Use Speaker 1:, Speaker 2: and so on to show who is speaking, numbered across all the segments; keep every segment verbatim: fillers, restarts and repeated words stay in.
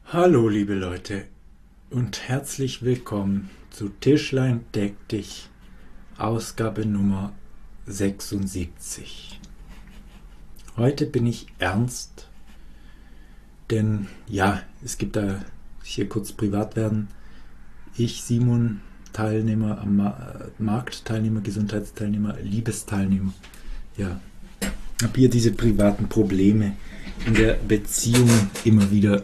Speaker 1: Hallo liebe Leute und herzlich willkommen zu Tischlein deck dich, Ausgabe Nummer sechsundsiebzig. Heute bin ich ernst, denn ja, es gibt da, hier kurz privat werden, ich, Simon, Teilnehmer am Markt, Teilnehmer, Gesundheitsteilnehmer, Liebesteilnehmer, ja, habe hier diese privaten Probleme in der Beziehung immer wieder.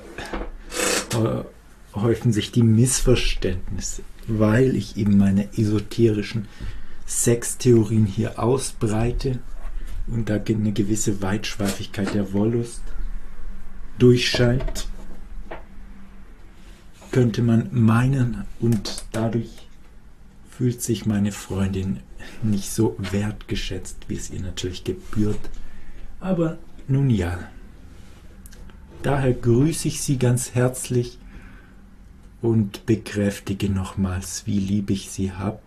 Speaker 1: Häufen sich die Missverständnisse, weil ich eben meine esoterischen Sextheorien hier ausbreite und da eine gewisse Weitschweifigkeit der Wollust durchscheint, könnte man meinen, und dadurch fühlt sich meine Freundin nicht so wertgeschätzt, wie es ihr natürlich gebührt. Aber nun ja. Daher grüße ich Sie ganz herzlich und bekräftige nochmals, wie lieb ich Sie habe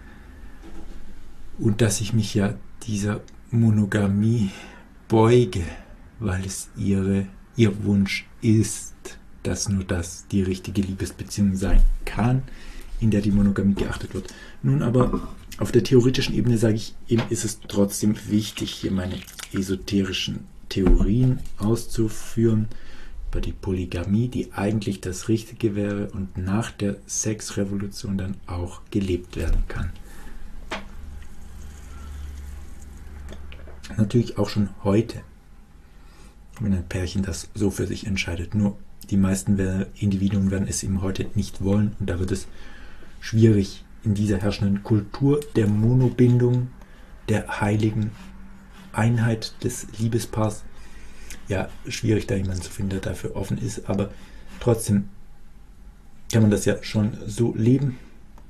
Speaker 1: und dass ich mich ja dieser Monogamie beuge, weil es ihre, ihr Wunsch ist, dass nur das die richtige Liebesbeziehung sein kann, in der die Monogamie geachtet wird. Nun aber auf der theoretischen Ebene sage ich, eben ist es trotzdem wichtig, hier meine esoterischen Theorien auszuführen über die Polygamie, die eigentlich das Richtige wäre und nach der Sexrevolution dann auch gelebt werden kann. Natürlich auch schon heute, wenn ein Pärchen das so für sich entscheidet. Nur die meisten Individuen werden es eben heute nicht wollen und da wird es schwierig in dieser herrschenden Kultur der Monobindung, der heiligen Einheit des Liebespaars. Ja, schwierig, da jemanden zu finden, der dafür offen ist, aber trotzdem kann man das ja schon so leben,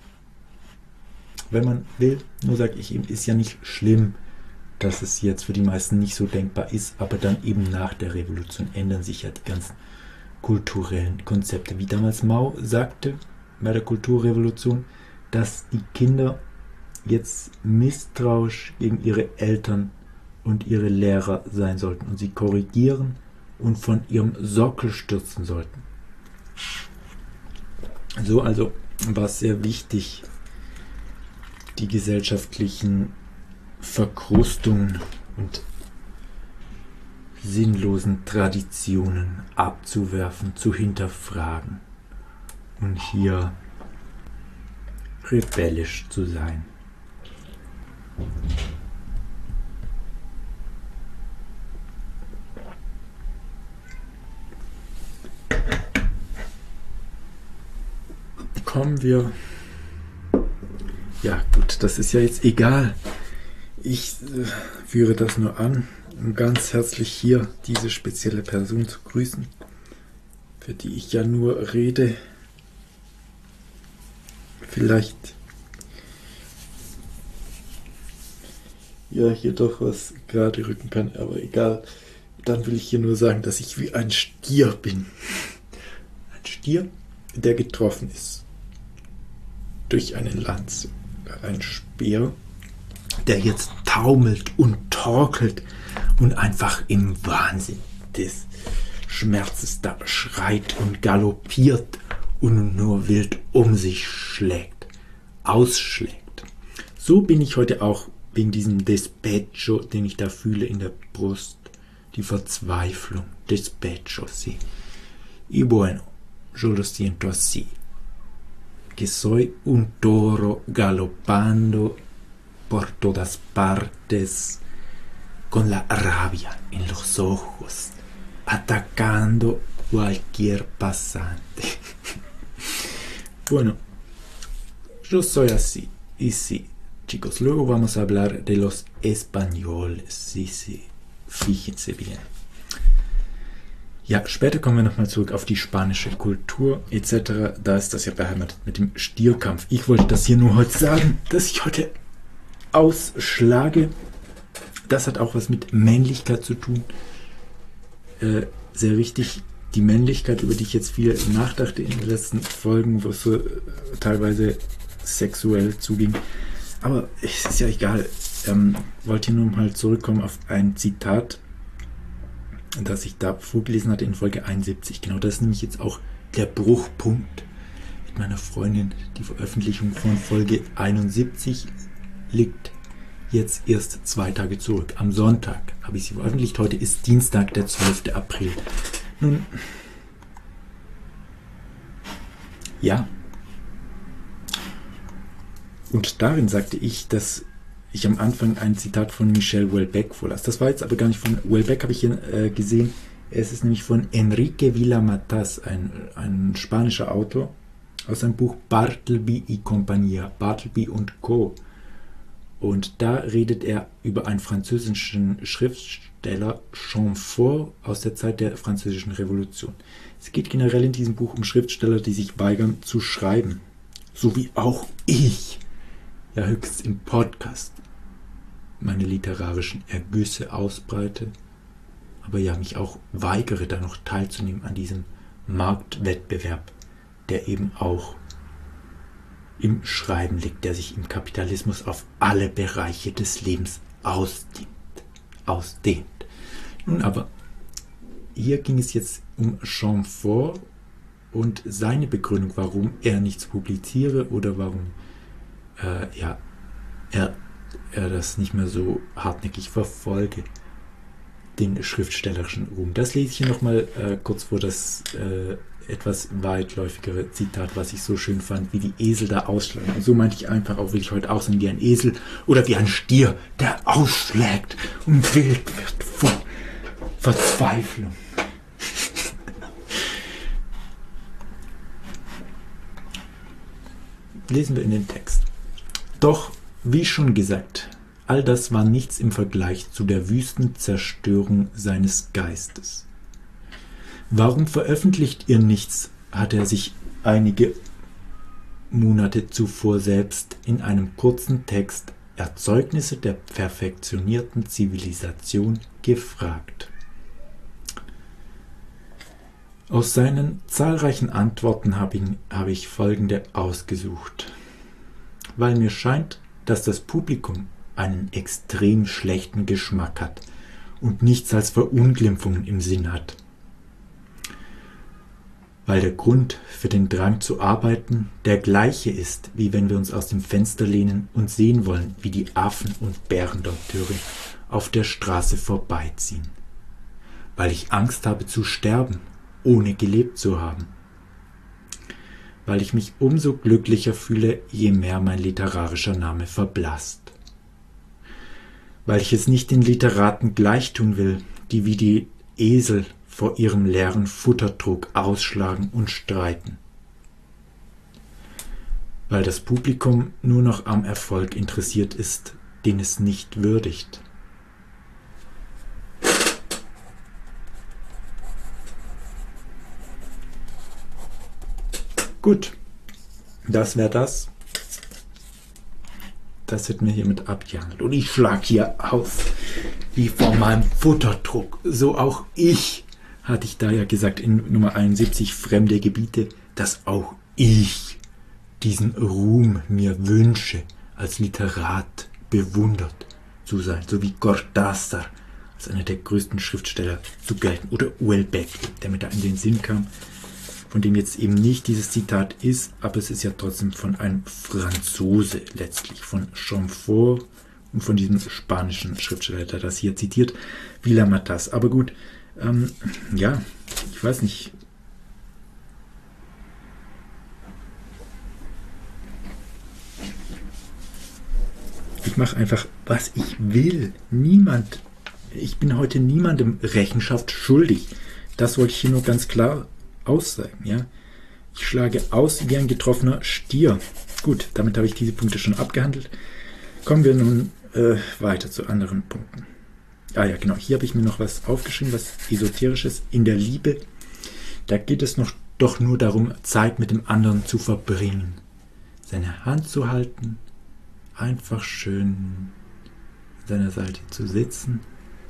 Speaker 1: wenn man will. Nur sage ich eben, ist ja nicht schlimm, dass es jetzt für die meisten nicht so denkbar ist, aber dann eben nach der Revolution ändern sich ja die ganzen kulturellen Konzepte. Wie damals Mao sagte bei der Kulturrevolution, dass die Kinder jetzt misstrauisch gegen ihre Eltern und ihre Lehrer sein sollten und sie korrigieren und von ihrem Sockel stürzen sollten. So also war es sehr wichtig, die gesellschaftlichen Verkrustungen und sinnlosen Traditionen abzuwerfen, zu hinterfragen und hier rebellisch zu sein. Kommen wir, ja gut, das ist ja jetzt egal. Ich äh, führe das nur an, um ganz herzlich hier diese spezielle Person zu grüßen, für die ich ja nur rede. Vielleicht ja hier doch was gerade rücken kann, aber egal. Dann will ich hier nur sagen, dass ich wie ein Stier bin. Ein Stier, der getroffen ist durch eine Lanze, ein Speer, der jetzt taumelt und torkelt und einfach im Wahnsinn des Schmerzes da schreit und galoppiert und nur wild um sich schlägt, ausschlägt. So bin ich heute auch wegen diesem Despecho, den ich da fühle in der Brust, die Verzweiflung, Despecho, sí. Y bueno, yo lo siento así. Que soy un toro galopando por todas partes, con la rabia en los ojos, atacando cualquier pasante. Bueno, yo soy así, y sí, chicos, luego vamos a hablar de los españoles, sí, sí, fíjense bien. Ja, später kommen wir nochmal zurück auf die spanische Kultur et cetera. Da ist das ja beheimatet mit dem Stierkampf. Ich wollte das hier nur heute sagen, dass ich heute ausschlage. Das hat auch was mit Männlichkeit zu tun. Äh, sehr wichtig, die Männlichkeit, über die ich jetzt viel nachdachte in den letzten Folgen, wo es so äh, teilweise sexuell zuging. Aber es ist ja egal. Ähm, wollte hier nur mal zurückkommen auf ein Zitat das ich da vorgelesen hatte in Folge einundsiebzig. Genau, das ist nämlich jetzt auch der Bruchpunkt mit meiner Freundin. Die Veröffentlichung von Folge einundsiebzig liegt jetzt erst zwei Tage zurück. Am Sonntag habe ich sie veröffentlicht. Heute ist Dienstag, der zwölfte April. Nun, ja. Und darin sagte ich, dass ich am Anfang ein Zitat von Michel Houellebecq vorlas. Das war jetzt aber gar nicht von Houellebecq, habe ich hier äh, gesehen. Es ist nämlich von Enrique Villa-Matas, ein, ein spanischer Autor, aus seinem Buch Bartleby y Compañía, Bartleby und Co. Und da redet er über einen französischen Schriftsteller, Chamfort, aus der Zeit der Französischen Revolution. Es geht generell in diesem Buch um Schriftsteller, die sich weigern zu schreiben. So wie auch ich, ja höchstens im Podcast, meine literarischen Ergüsse ausbreite, aber ja mich auch weigere, da noch teilzunehmen an diesem Marktwettbewerb, der eben auch im Schreiben liegt, der sich im Kapitalismus auf alle Bereiche des Lebens ausdehnt. ausdehnt. Nun aber, hier ging es jetzt um Chamfort und seine Begründung, warum er nichts publiziere oder warum äh, ja, er, er das nicht mehr so hartnäckig verfolge, den schriftstellerischen Ruhm. Das lese ich hier nochmal äh, kurz vor, das äh, etwas weitläufigere Zitat, was ich so schön fand, wie die Esel da ausschlagen. Und so meinte ich einfach auch, will ich heute auch sein, wie ein Esel oder wie ein Stier, der ausschlägt und wild wird vor Verzweiflung. Lesen wir in den Text. Doch, wie schon gesagt, all das war nichts im Vergleich zu der wüsten Zerstörung seines Geistes. Warum veröffentlicht ihr nichts, hat er sich einige Monate zuvor selbst in einem kurzen Text Erzeugnisse der perfektionierten Zivilisation gefragt. Aus seinen zahlreichen Antworten habe ich, habe ich folgende ausgesucht. Weil mir scheint, dass das Publikum einen extrem schlechten Geschmack hat und nichts als Verunglimpfungen im Sinn hat. Weil der Grund für den Drang zu arbeiten der gleiche ist, wie wenn wir uns aus dem Fenster lehnen und sehen wollen, wie die Affen und Bärendompteure auf der Straße vorbeiziehen. Weil ich Angst habe zu sterben, ohne gelebt zu haben. Weil ich mich umso glücklicher fühle, je mehr mein literarischer Name verblasst. Weil ich es nicht den Literaten gleichtun will, die wie die Esel vor ihrem leeren Futtertrog ausschlagen und streiten. Weil das Publikum nur noch am Erfolg interessiert ist, den es nicht würdigt. Gut, das wäre das. Das wird mir hiermit abgehandelt. Und ich schlag hier aus, wie vor meinem Futterdruck. So auch ich, hatte ich da ja gesagt in Nummer einundsiebzig, fremde Gebiete, dass auch ich diesen Ruhm mir wünsche, als Literat bewundert zu sein, so wie Cortázar als einer der größten Schriftsteller zu gelten. Oder Houellebecq, der mir da in den Sinn kam, von dem jetzt eben nicht dieses Zitat ist, aber es ist ja trotzdem von einem Franzose letztlich, von Chamfort und von diesem spanischen Schriftsteller, der das hier zitiert, Villa-Matas. Aber gut, ähm, ja, ich weiß nicht. Ich mache einfach, was ich will. Niemand, ich bin heute niemandem Rechenschaft schuldig. Das wollte ich hier nur ganz klar aussagen, ja. Ich schlage aus wie ein getroffener Stier. Gut, damit habe ich diese Punkte schon abgehandelt. Kommen wir nun äh, weiter zu anderen Punkten. Ah ja, genau, hier habe ich mir noch was aufgeschrieben, was Esoterisches. In der Liebe, da geht es noch doch nur darum, Zeit mit dem anderen zu verbringen. Seine Hand zu halten, einfach schön an seiner Seite zu sitzen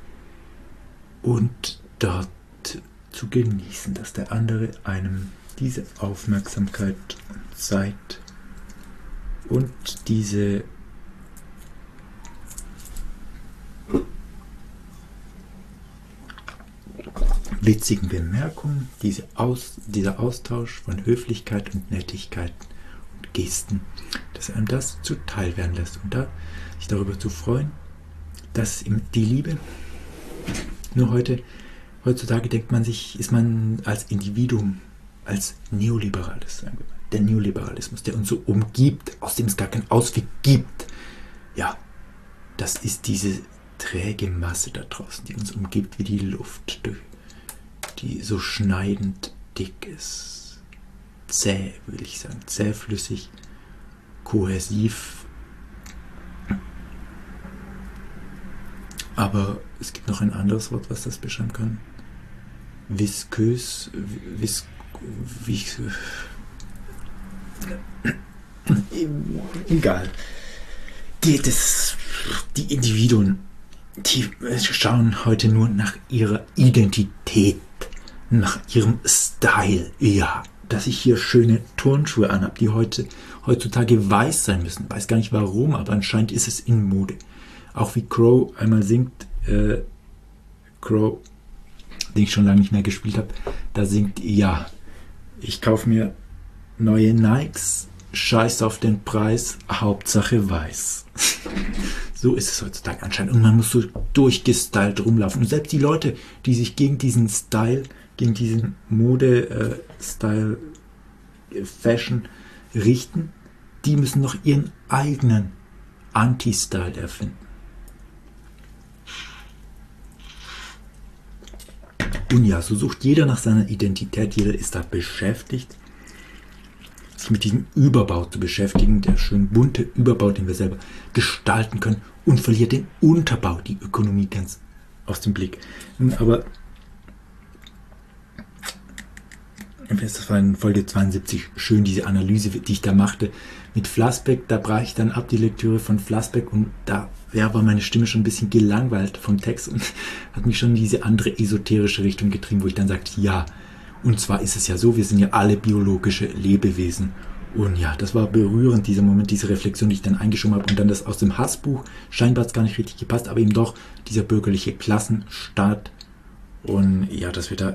Speaker 1: und dort zu genießen, dass der andere einem diese Aufmerksamkeit und Zeit und diese witzigen Bemerkungen, diese Aus, dieser Austausch von Höflichkeit und Nettigkeit und Gesten, dass einem das zuteil werden lässt. Und da sich darüber zu freuen, dass die Liebe, nur heute, heutzutage denkt man sich, ist man als Individuum, als Neoliberales, sagen wir mal, der Neoliberalismus, der uns so umgibt, aus dem es gar keinen Ausweg gibt. Ja, das ist diese träge Masse da draußen, die uns umgibt wie die Luft, die so schneidend dick ist, zäh, will ich sagen, zähflüssig, kohäsiv. Aber es gibt noch ein anderes Wort, was das beschreiben kann. Viskös, vis, vis, egal. Die, das, die Individuen, die schauen heute nur nach ihrer Identität, nach ihrem Style. Ja, dass ich hier schöne Turnschuhe anhabe, die heute, heutzutage weiß sein müssen. Weiß gar nicht warum, aber anscheinend ist es in Mode. Auch wie Crow einmal singt, äh, Crow, den ich schon lange nicht mehr gespielt habe, da singt, ja, ich kaufe mir neue Nikes, scheiß auf den Preis, Hauptsache weiß. So ist es heutzutage anscheinend. Und man muss so durchgestylt rumlaufen. Und selbst die Leute, die sich gegen diesen Style, gegen diesen Mode-Style, äh, Fashion richten, die müssen noch ihren eigenen Anti-Style erfinden. Und ja, so sucht jeder nach seiner Identität, jeder ist da beschäftigt, sich mit diesem Überbau zu beschäftigen, der schön bunte Überbau, den wir selber gestalten können, und verliert den Unterbau, die Ökonomie, ganz aus dem Blick. Nun aber, das war in Folge zweiundsiebzig schön, diese Analyse, die ich da machte mit Flassbeck, da brach ich dann ab die Lektüre von Flassbeck und da ja, war meine Stimme schon ein bisschen gelangweilt vom Text und hat mich schon in diese andere esoterische Richtung getrieben, wo ich dann sagte, ja, und zwar ist es ja so, wir sind ja alle biologische Lebewesen. Und ja, das war berührend, dieser Moment, diese Reflexion, die ich dann eingeschoben habe. Und dann das aus dem Hassbuch, scheinbar hat es gar nicht richtig gepasst, aber eben doch dieser bürgerliche Klassenstaat. Und ja, dass wir da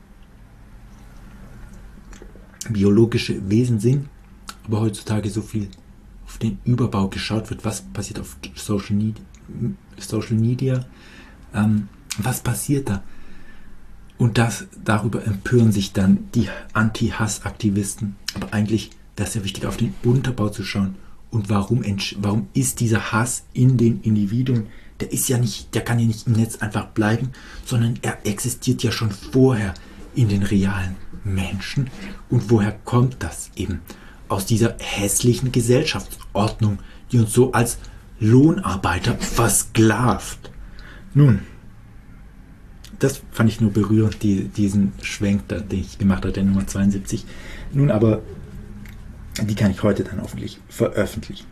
Speaker 1: biologische Wesen sind, aber heutzutage so viel auf den Überbau geschaut wird, was passiert auf Social Media, Social Media ähm, was passiert da? Und das, darüber empören sich dann die Anti-Hass-Aktivisten. Aber eigentlich wäre es ja wichtig, auf den Unterbau zu schauen. Und warum, warum ist dieser Hass in den Individuen? Der ist ja nicht, der kann ja nicht im Netz einfach bleiben, sondern er existiert ja schon vorher in den realen Menschen. Und woher kommt das eben? Aus dieser hässlichen Gesellschaftsordnung, die uns so als Lohnarbeiter versklavt. Nun, das fand ich nur berührend, die, diesen Schwenk, da, den ich gemacht habe, der Nummer zweiundsiebzig. Nun aber, die kann ich heute dann hoffentlich veröffentlichen.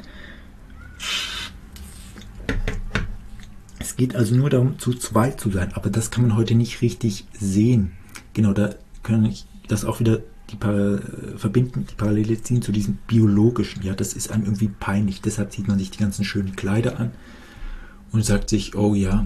Speaker 1: Es geht also nur darum, zu zweit zu sein, aber das kann man heute nicht richtig sehen. Genau, da kann ich das auch wieder die Par- verbinden, die Parallele ziehen zu diesem biologischen. Ja, das ist einem irgendwie peinlich. Deshalb zieht man sich die ganzen schönen Kleider an und sagt sich, oh ja,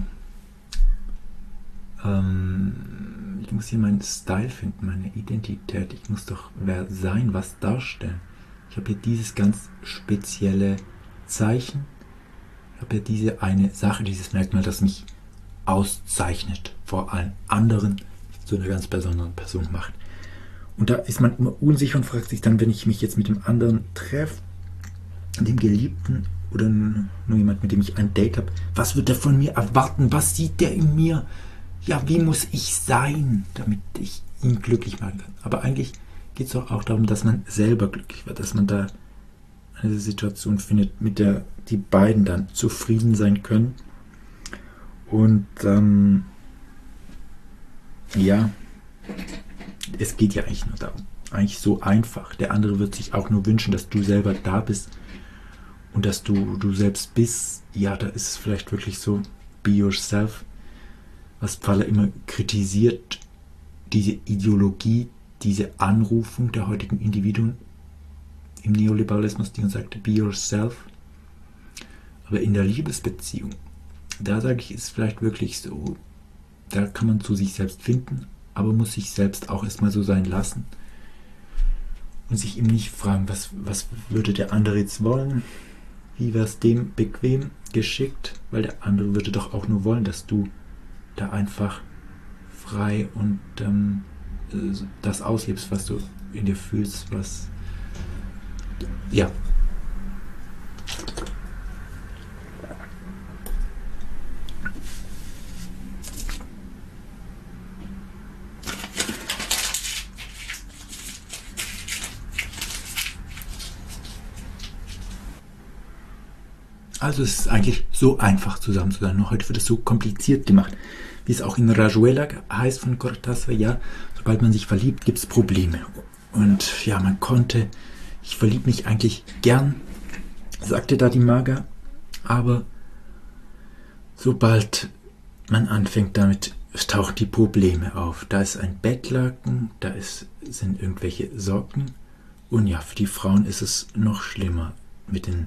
Speaker 1: ähm, ich muss hier meinen Style finden, meine Identität. Ich muss doch wer sein, was darstellen. Ich habe hier dieses ganz spezielle Zeichen. Ich habe hier diese eine Sache, dieses Merkmal, das mich auszeichnet vor allen anderen, zu einer ganz besonderen Person macht. Und da ist man immer unsicher und fragt sich dann, wenn ich mich jetzt mit dem anderen treffe, dem Geliebten oder nur jemand, mit dem ich ein Date habe, was wird er von mir erwarten? Was sieht der in mir? Ja, wie muss ich sein, damit ich ihn glücklich machen kann? Aber eigentlich geht es doch auch darum, dass man selber glücklich wird, dass man da eine Situation findet, mit der die beiden dann zufrieden sein können. Und ähm, ja, es geht ja eigentlich nur darum. Eigentlich so einfach. Der andere wird sich auch nur wünschen, dass du selber da bist und dass du du selbst bist. Ja, da ist es vielleicht wirklich so, be yourself, was Pfaller immer kritisiert, diese Ideologie, diese Anrufung der heutigen Individuen im Neoliberalismus, die uns sagt, be yourself. Aber in der Liebesbeziehung, da sage ich, ist vielleicht wirklich so, da kann man zu sich selbst finden, aber muss sich selbst auch erstmal so sein lassen und sich eben nicht fragen, was, was würde der andere jetzt wollen, wie wäre es dem bequem, geschickt, weil der andere würde doch auch nur wollen, dass du da einfach frei und ähm, das auslebst, was du in dir fühlst, was ja. Also es ist eigentlich so einfach zusammen zu sein. Nur heute wird es so kompliziert gemacht. Wie es auch in Rayuela heißt von Cortázar, ja, sobald man sich verliebt, gibt es Probleme. Und ja, man konnte, ich verliebe mich eigentlich gern, sagte da die Maga, aber sobald man anfängt damit, taucht die Probleme auf. Da ist ein Bettlaken, da ist, sind irgendwelche Socken und ja, für die Frauen ist es noch schlimmer mit den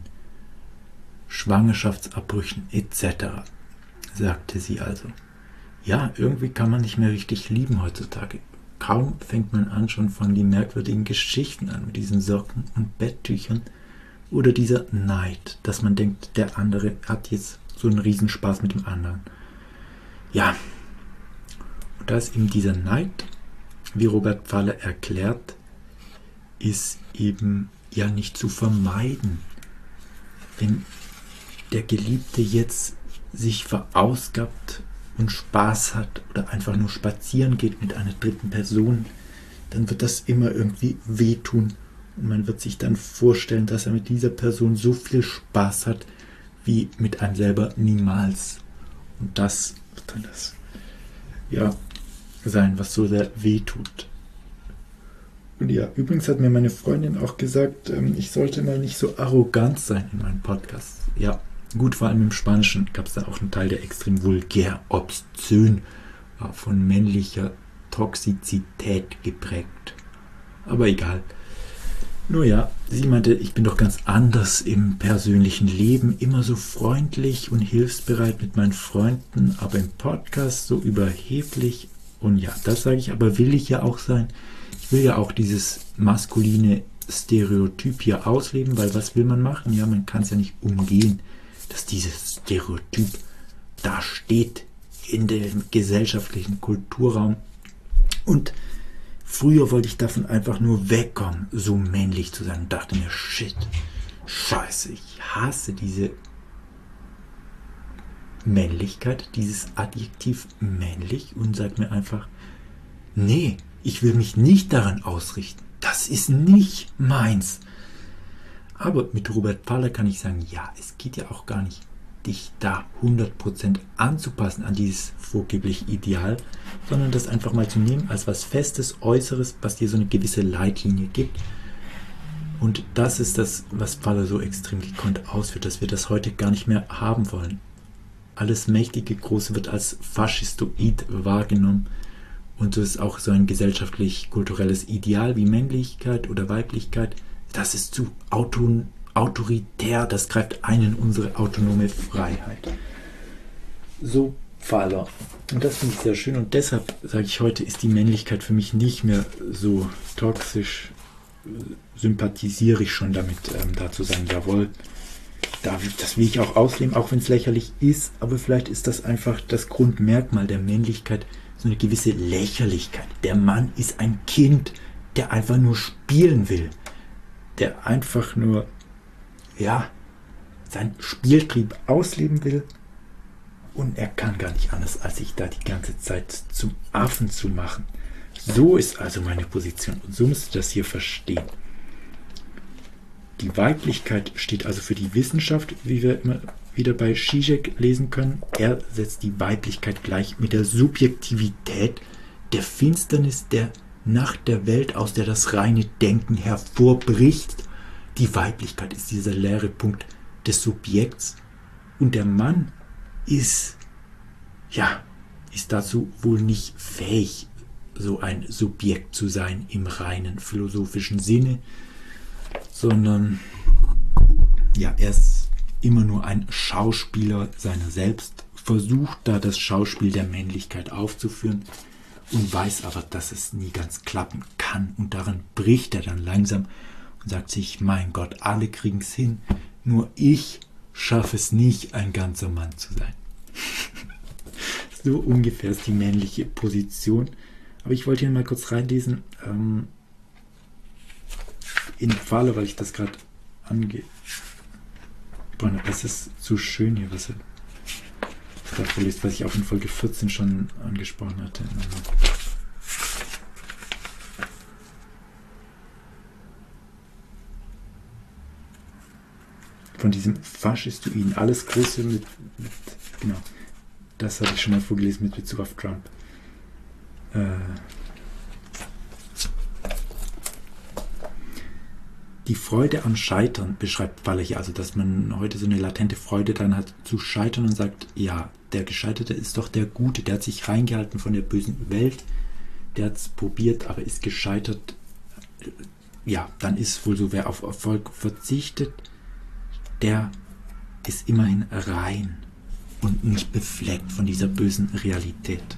Speaker 1: Schwangerschaftsabbrüchen et cetera, sagte sie also. Ja, irgendwie kann man nicht mehr richtig lieben heutzutage. Kaum fängt man an, schon von die merkwürdigen Geschichten an mit diesen Socken und Betttüchern oder dieser Neid, dass man denkt, der andere hat jetzt so einen Riesenspaß mit dem anderen. Ja, und da ist eben dieser Neid, wie Robert Pfaller erklärt, ist eben ja nicht zu vermeiden. Wenn der Geliebte jetzt sich verausgabt und Spaß hat oder einfach nur spazieren geht mit einer dritten Person, dann wird das immer irgendwie wehtun und man wird sich dann vorstellen, dass er mit dieser Person so viel Spaß hat, wie mit einem selber niemals. Und das wird dann das ja, sein, was so sehr wehtut. Und ja, übrigens hat mir meine Freundin auch gesagt, ich sollte mal nicht so arrogant sein in meinem Podcast. Ja, gut, vor allem im Spanischen gab es da auch einen Teil, der extrem vulgär, obszön war, von männlicher Toxizität geprägt. Aber egal. Nur ja, sie meinte, ich bin doch ganz anders im persönlichen Leben, immer so freundlich und hilfsbereit mit meinen Freunden, aber im Podcast so überheblich. Und ja, das sage ich, aber will ich ja auch sein. Ich will ja auch dieses maskuline Stereotyp hier ausleben, weil was will man machen? Ja, man kann es ja nicht umgehen, dass dieses Stereotyp da steht in dem gesellschaftlichen Kulturraum. Und früher wollte ich davon einfach nur wegkommen, so männlich zu sein und dachte mir, shit, scheiße, ich hasse diese Männlichkeit, dieses Adjektiv männlich und sag mir einfach, nee, ich will mich nicht daran ausrichten. Das ist nicht meins. Aber mit Robert Pfaller kann ich sagen, ja, es geht ja auch gar nicht, dich da hundert Prozent anzupassen an dieses vorgebliche Ideal, sondern das einfach mal zu nehmen als was Festes, Äußeres, was dir so eine gewisse Leitlinie gibt. Und das ist das, was Pfaller so extrem gekonnt ausführt, dass wir das heute gar nicht mehr haben wollen. Alles mächtige Große wird als faschistoid wahrgenommen. Und so ist auch so ein gesellschaftlich-kulturelles Ideal wie Männlichkeit oder Weiblichkeit, das ist zu auto, autoritär, das greift ein in unsere autonome Freiheit. So Pfaller. Und das finde ich sehr schön und deshalb sage ich heute, ist die Männlichkeit für mich nicht mehr so toxisch, sympathisiere ich schon damit, ähm, da zu sagen, jawohl, da, das will ich auch ausleben, auch wenn es lächerlich ist, aber vielleicht ist das einfach das Grundmerkmal der Männlichkeit, so eine gewisse Lächerlichkeit. Der Mann ist ein Kind, der einfach nur spielen will. Der einfach nur, ja, seinen Spieltrieb ausleben will. Und er kann gar nicht anders, als sich da die ganze Zeit zum Affen zu machen. So ist also meine Position. Und so müsst ihr das hier verstehen. Die Weiblichkeit steht also für die Wissenschaft, wie wir immer wieder bei Zizek lesen können. Er setzt die Weiblichkeit gleich mit der Subjektivität, der Finsternis der Nacht der Welt, aus der das reine Denken hervorbricht. Die Weiblichkeit ist dieser leere Punkt des Subjekts und der Mann ist, ja, ist dazu wohl nicht fähig, so ein Subjekt zu sein im reinen philosophischen Sinne, sondern ja, er ist immer nur ein Schauspieler seiner selbst, versucht da das Schauspiel der Männlichkeit aufzuführen und weiß aber, dass es nie ganz klappen kann. Und daran bricht er dann langsam und sagt sich, mein Gott, alle kriegen es hin, nur ich schaffe es nicht, ein ganzer Mann zu sein. So ungefähr ist die männliche Position. Aber ich wollte hier mal kurz reinlesen, ähm, in Falle, weil ich das gerade angehe. Es ist so schön hier, was er da vorliest, was ich auch in Folge vierzehn schon angesprochen hatte. Von diesem Faschistoiden, alles Große mit, mit, genau, das habe ich schon mal vorgelesen mit Bezug auf Trump. Äh, Die Freude am Scheitern beschreibt Faller hier, also dass man heute so eine latente Freude dann hat zu scheitern und sagt, ja, der Gescheiterte ist doch der Gute, der hat sich reingehalten von der bösen Welt, der hat es probiert, aber ist gescheitert. Ja, dann ist wohl so, wer auf Erfolg verzichtet, der ist immerhin rein und nicht befleckt von dieser bösen Realität.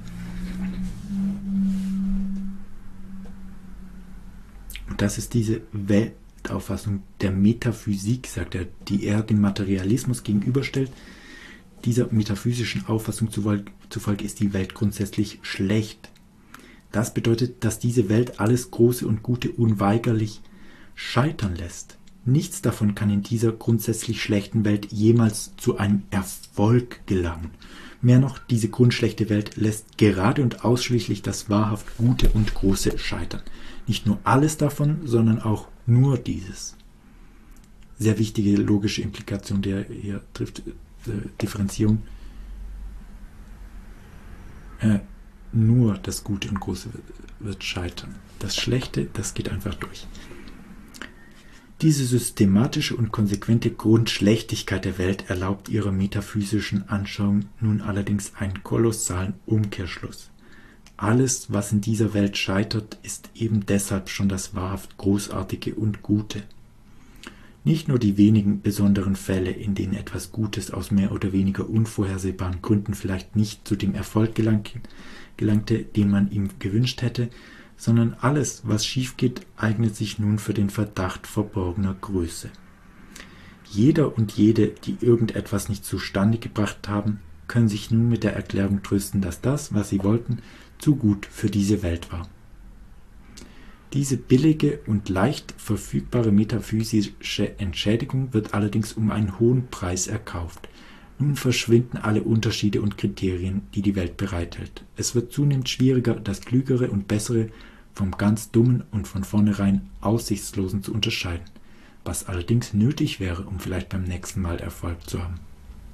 Speaker 1: Und das ist diese Welt, Auffassung der Metaphysik, sagt er, die er dem Materialismus gegenüberstellt. Dieser metaphysischen Auffassung zufolge ist die Welt grundsätzlich schlecht. Das bedeutet, dass diese Welt alles Große und Gute unweigerlich scheitern lässt. Nichts davon kann in dieser grundsätzlich schlechten Welt jemals zu einem Erfolg gelangen. Mehr noch, diese grundschlechte Welt lässt gerade und ausschließlich das wahrhaft Gute und Große scheitern. Nicht nur alles davon, sondern auch nur dieses. Sehr wichtige logische Implikation, der hier trifft, äh, Differenzierung. Äh, nur das Gute und Große wird, wird scheitern. Das Schlechte, das geht einfach durch. Diese systematische und konsequente Grundschlechtigkeit der Welt erlaubt ihrer metaphysischen Anschauung nun allerdings einen kolossalen Umkehrschluss. Alles, was in dieser Welt scheitert, ist eben deshalb schon das wahrhaft Großartige und Gute. Nicht nur die wenigen besonderen Fälle, in denen etwas Gutes aus mehr oder weniger unvorhersehbaren Gründen vielleicht nicht zu dem Erfolg gelangte, gelangte, den man ihm gewünscht hätte, sondern alles, was schief geht, eignet sich nun für den Verdacht verborgener Größe. Jeder und jede, die irgendetwas nicht zustande gebracht haben, können sich nun mit der Erklärung trösten, dass das, was sie wollten, zu gut für diese Welt war. Diese billige und leicht verfügbare metaphysische Entschädigung wird allerdings um einen hohen Preis erkauft. Nun verschwinden alle Unterschiede und Kriterien, die die Welt bereithält. Es wird zunehmend schwieriger, das Klügere und Bessere vom ganz Dummen und von vornherein Aussichtslosen zu unterscheiden, was allerdings nötig wäre, um vielleicht beim nächsten Mal Erfolg zu haben.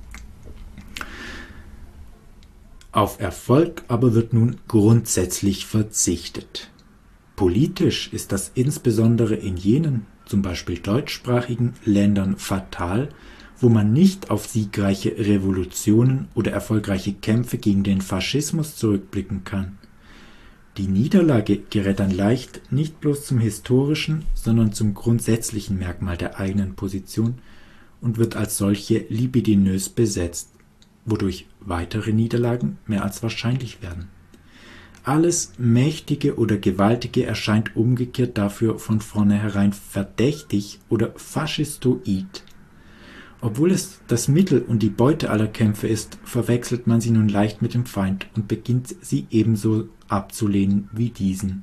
Speaker 1: Auf Erfolg aber wird nun grundsätzlich verzichtet. Politisch ist das insbesondere in jenen, zum Beispiel deutschsprachigen Ländern fatal, wo man nicht auf siegreiche Revolutionen oder erfolgreiche Kämpfe gegen den Faschismus zurückblicken kann. Die Niederlage gerät dann leicht nicht bloß zum historischen, sondern zum grundsätzlichen Merkmal der eigenen Position und wird als solche libidinös besetzt, wodurch weitere Niederlagen mehr als wahrscheinlich werden. Alles Mächtige oder Gewaltige erscheint umgekehrt dafür von vornherein verdächtig oder faschistoid. Obwohl es das Mittel und die Beute aller Kämpfe ist, verwechselt man sie nun leicht mit dem Feind und beginnt sie ebenso abzulehnen wie diesen.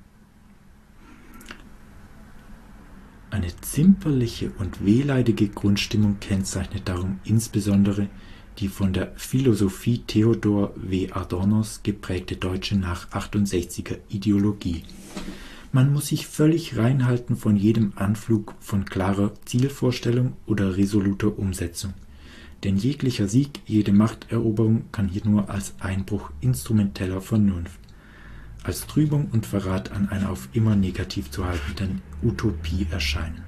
Speaker 1: Eine zimperliche und wehleidige Grundstimmung kennzeichnet darum insbesondere die von der Philosophie Theodor W. Adornos geprägte deutsche Nach-achtundsechziger Ideologie. Man muss sich völlig reinhalten von jedem Anflug von klarer Zielvorstellung oder resoluter Umsetzung. Denn jeglicher Sieg, jede Machteroberung kann hier nur als Einbruch instrumenteller Vernunft, als Trübung und Verrat an einer auf immer negativ zu haltenden Utopie erscheinen.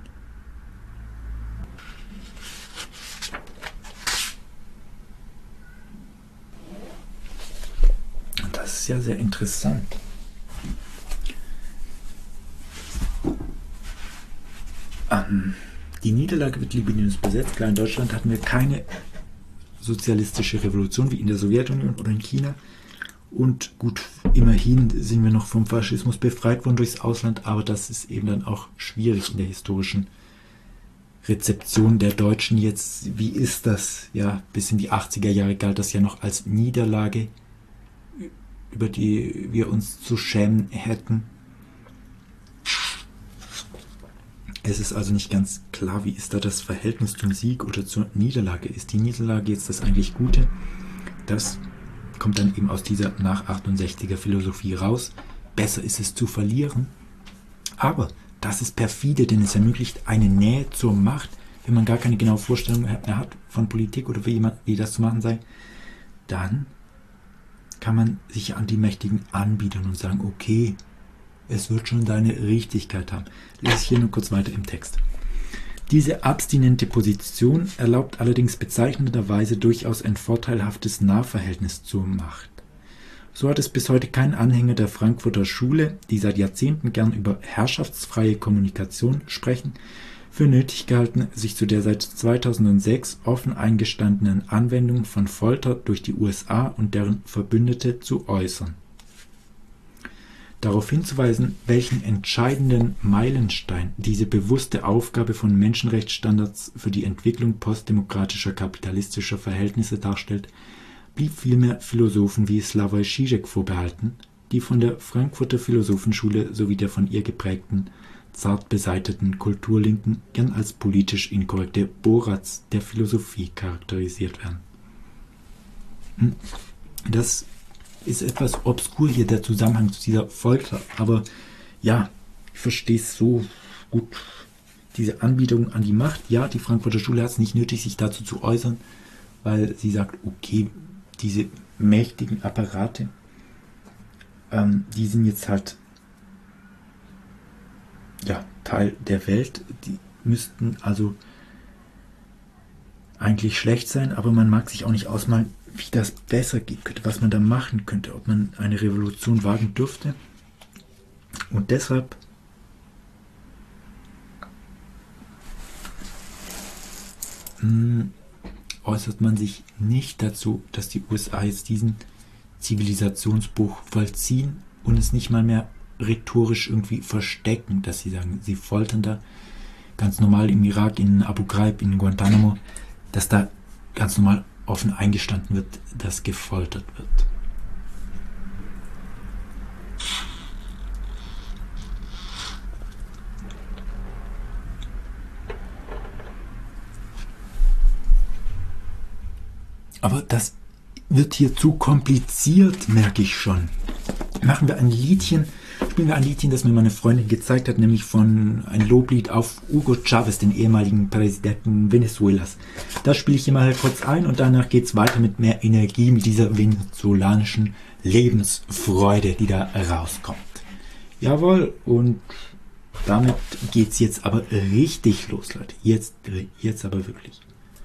Speaker 1: Und das ist ja sehr interessant. Ähm, die Niederlage wird libidinös besetzt. Klar, in Deutschland hatten wir keine sozialistische Revolution wie in der Sowjetunion oder in China. Und gut, immerhin sind wir noch vom Faschismus befreit worden durchs Ausland, aber das ist eben dann auch schwierig in der historischen Rezeption der Deutschen jetzt. Wie ist das? Ja, bis in die achtziger Jahre galt das ja noch als Niederlage, über die wir uns zu schämen hätten. Es ist also nicht ganz klar, wie ist da das Verhältnis zum Sieg oder zur Niederlage. Ist die Niederlage jetzt das eigentlich Gute? Das kommt dann eben aus dieser nach achtundsechziger Philosophie raus. Besser ist es zu verlieren. Aber das ist perfide, denn es ermöglicht eine Nähe zur Macht, wenn man gar keine genaue Vorstellung mehr hat von Politik oder wie, man, wie das zu machen sei. Dann kann man sich an die Mächtigen anbiedern und sagen, okay, es wird schon seine Richtigkeit haben. Lese ich hier nur kurz weiter im Text. Diese abstinente Position erlaubt allerdings bezeichnenderweise durchaus ein vorteilhaftes Nahverhältnis zur Macht. So hat es bis heute keinen Anhänger der Frankfurter Schule, die seit Jahrzehnten gern über herrschaftsfreie Kommunikation sprechen, für nötig gehalten, sich zu der seit zweitausendsechs offen eingestandenen Anwendung von Folter durch die U S A und deren Verbündete zu äußern. Darauf hinzuweisen, welchen entscheidenden Meilenstein diese bewusste Aufgabe von Menschenrechtsstandards für die Entwicklung postdemokratischer kapitalistischer Verhältnisse darstellt, blieb vielmehr Philosophen wie Slavoj Žižek vorbehalten, die von der Frankfurter Philosophenschule sowie der von ihr geprägten, zart beseiteten Kulturlinken gern als politisch inkorrekte Borats der Philosophie charakterisiert werden. Das ist etwas obskur hier, der Zusammenhang zu dieser Folter, aber ja, ich verstehe es so gut. Diese Anbiederung an die Macht, ja, die Frankfurter Schule hat es nicht nötig, sich dazu zu äußern, weil sie sagt, okay, diese mächtigen Apparate, ähm, die sind jetzt halt ja, Teil der Welt, die müssten also eigentlich schlecht sein, aber man mag sich auch nicht ausmalen, wie das besser gehen könnte, was man da machen könnte, ob man eine Revolution wagen dürfte. Und deshalb mh, äußert man sich nicht dazu, dass die U S A jetzt diesen Zivilisationsbruch vollziehen und es nicht mal mehr rhetorisch irgendwie verstecken, dass sie sagen, sie foltern da ganz normal im Irak, in Abu Ghraib, in Guantanamo, dass da ganz normal offen eingestanden wird, dass gefoltert wird. Aber das wird hier zu kompliziert, merke ich schon. Machen wir ein Liedchen, spielen wir ein Liedchen, das mir meine Freundin gezeigt hat, nämlich von ein Loblied auf Hugo Chavez, den ehemaligen Präsidenten Venezuelas. Das spiele ich hier mal kurz ein und danach geht es weiter mit mehr Energie, mit dieser venezolanischen Lebensfreude, die da rauskommt. Jawohl, und damit geht es jetzt aber richtig los, Leute. Jetzt, jetzt aber wirklich.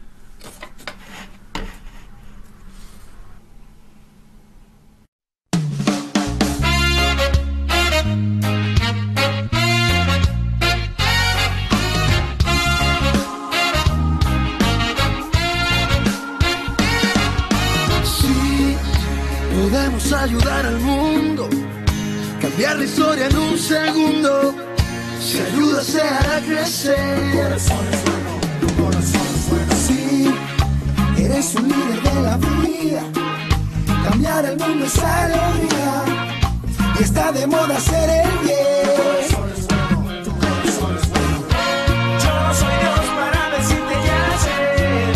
Speaker 2: Podemos ayudar al mundo, cambiar la historia en un segundo. Si ayuda se hará crecer. Tu corazón es bueno, tu corazón es bueno. Sí, eres un líder de la vida. Cambiar el mundo es alegría. Y está de moda hacer el bien. Tu corazón es bueno, tu corazón es bueno. Yo no soy Dios para decirte qué hacer.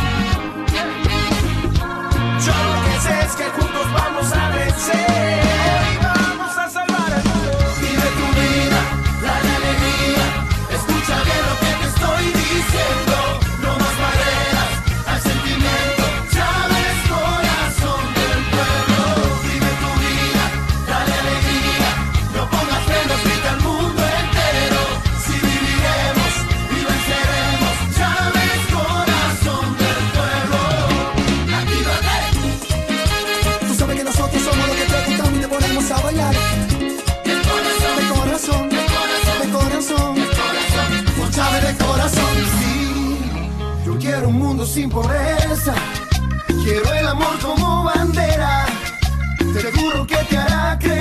Speaker 2: Yo lo que sé es que juntos vamos a vencer. Y vamos a salvar el mundo. Vive tu vida, dale alegría. Escucha bien lo que te estoy diciendo. No más barreras al sentimiento. Chávez, corazón del pueblo. Vive tu vida, dale alegría. No pongas frenos, grita al mundo entero. Si viviremos y venceremos. Chávez, corazón del pueblo. Actívate. Tú sabes que nosotros somos los que te gustamos y te ponemos a bailar. De corazón, de corazón, de corazón, de corazón, de corazón. Con Chávez de corazón. Sí, yo quiero un mundo sin pobreza. Quiero el amor como bandera. Te juro que te hará creer.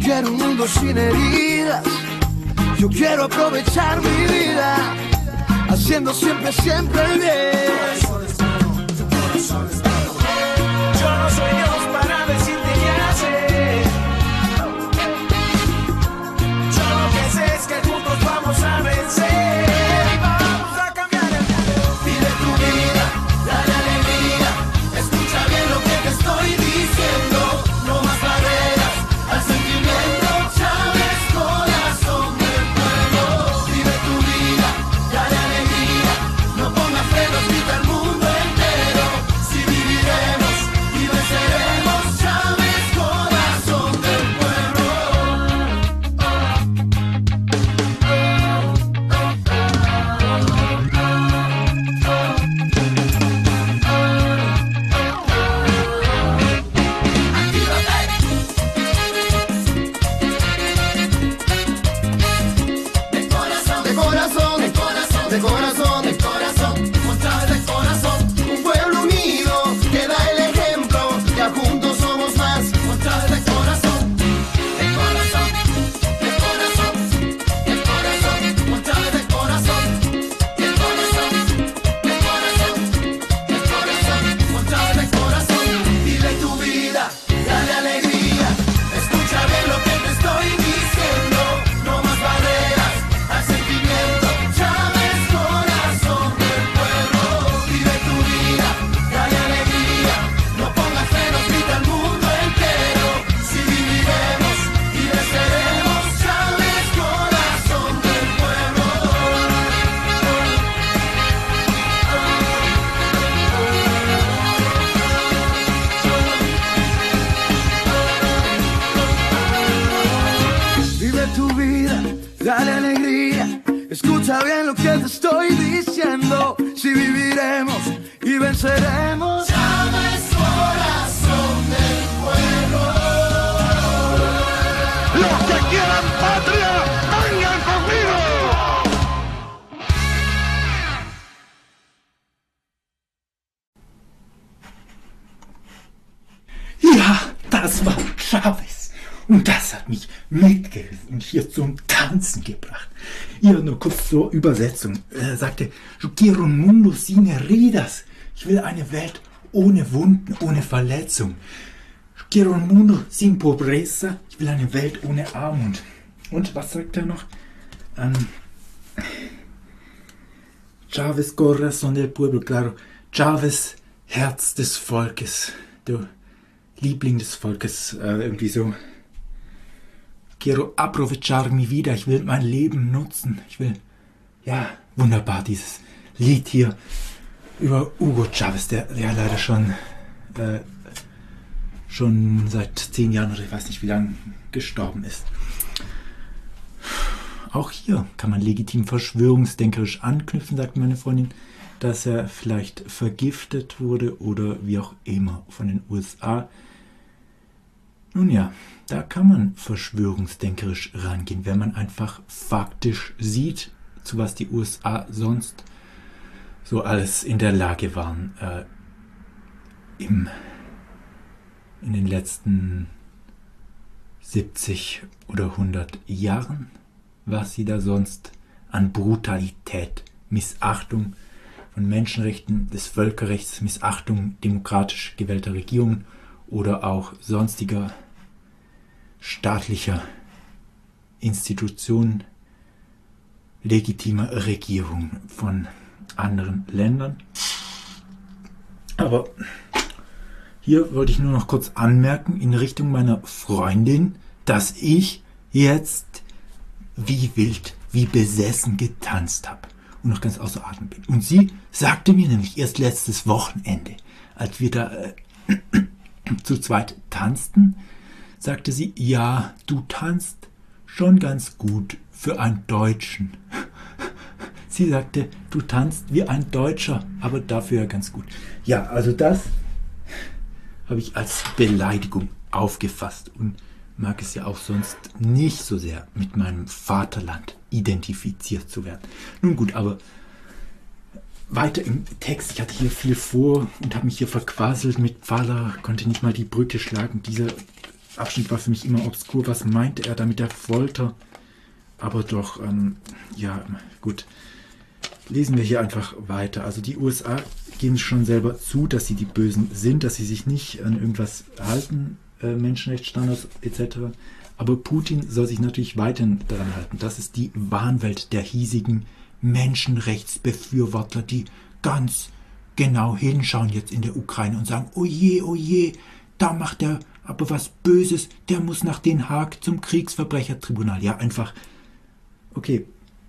Speaker 2: quiero un mundo sin heridas. Yo quiero aprovechar mi vida, haciendo siempre, siempre el bien. Yo no soy Dios para decirte qué hacer. Yo lo que sé es que juntos vamos a vencer. Vamos a cambiar el mundo. Vive tu vida, dale alegría. Escucha bien lo que te estoy diciendo. No más barreras al sentimiento. Chávez, corazón del pueblo. Vive tu vida, dale alegría. No pongas frenos, grita al mundo entero. Si viviremos y venceremos. Chávez, corazón del pueblo. De corazón, de corazón, de corazón, de corazón, de corazón, con Chávez de corazón, un pueblo unido que da el ejemplo, ya juntos somos más, con Chávez de corazón, de corazón, de corazón, de corazón, con Chávez de corazón, de corazón, de corazón, de corazón, con Chávez de corazón. Vive tu vida, dale alegría, escucha bien lo que te estoy diciendo, no más barreras al sentimiento. Chávez, corazón del pueblo. Vive tu vida, dale alegría, no pongas frenos, grita al mundo entero. Si viviremos y venceremos. Chávez, corazón del pueblo. Vive tu vida, dale alegría, escucha bien lo que te estoy diciendo. Si viviremos y venceremos. Chávez, corazón del pueblo.
Speaker 3: Los que quieran patria, vengan conmigo.
Speaker 1: Ja, das war Chavez. Und das hat mich mitgerissen und hier zum Tanzen gebracht. Hier nur kurz zur Übersetzung. Er sagte, Yo quiero un mundo sin heridas. Ich will eine Welt ohne Wunden, ohne Verletzung. Yo quiero un mundo sin pobreza. Ich will eine Welt ohne Armut. Und was sagt er noch? Ähm, Chávez, corazón del pueblo, claro. Chávez, Herz des Volkes. Der Liebling des Volkes, äh, irgendwie so. Quiero aprovechar mi vida. Ich will mein Leben nutzen. Ich will, ja, wunderbar, dieses Lied hier über Hugo Chávez, der, der leider schon, äh, schon seit zehn Jahren oder ich weiß nicht wie lange gestorben ist. Auch hier kann man legitim verschwörungsdenkerisch anknüpfen, sagt meine Freundin, dass er vielleicht vergiftet wurde oder wie auch immer von den U S A. Nun ja, da kann man verschwörungsdenkerisch rangehen, wenn man einfach faktisch sieht, zu was die U S A sonst so alles in der Lage waren, äh, im, in den letzten siebzig oder hundert Jahren, was sie da sonst an Brutalität, Missachtung von Menschenrechten, des Völkerrechts, Missachtung demokratisch gewählter Regierungen oder auch sonstiger staatlicher Institutionen, legitimer Regierung von anderen Ländern. Aber hier wollte ich nur noch kurz anmerken in Richtung meiner Freundin, dass ich jetzt wie wild, wie besessen getanzt habe und noch ganz außer Atem bin. Und sie sagte mir nämlich erst letztes Wochenende, als wir da äh, zu zweit tanzten, sagte sie, ja, du tanzt schon ganz gut für einen Deutschen. Sie sagte, du tanzt wie ein Deutscher, aber dafür ja ganz gut. Ja, also das habe ich als Beleidigung aufgefasst und mag es ja auch sonst nicht so sehr mit meinem Vaterland identifiziert zu werden. Nun gut, aber weiter im Text. Ich hatte hier viel vor und habe mich hier verquasselt mit Pfarrer, konnte nicht mal die Brücke schlagen. Dieser Abschnitt war für mich immer obskur. Was meinte er da mit der Folter? Aber doch, ähm, ja, gut. Lesen wir hier einfach weiter. Also die U S A geben schon selber zu, dass sie die Bösen sind, dass sie sich nicht an irgendwas halten, äh, Menschenrechtsstandards et cetera. Aber Putin soll sich natürlich weiterhin daran halten. Das ist die Wahnwelt der hiesigen Menschenrechtsbefürworter, die ganz genau hinschauen jetzt in der Ukraine und sagen, oje, oje, da macht er aber was Böses, der muss nach Den Haag zum Kriegsverbrechertribunal. Ja, einfach, okay.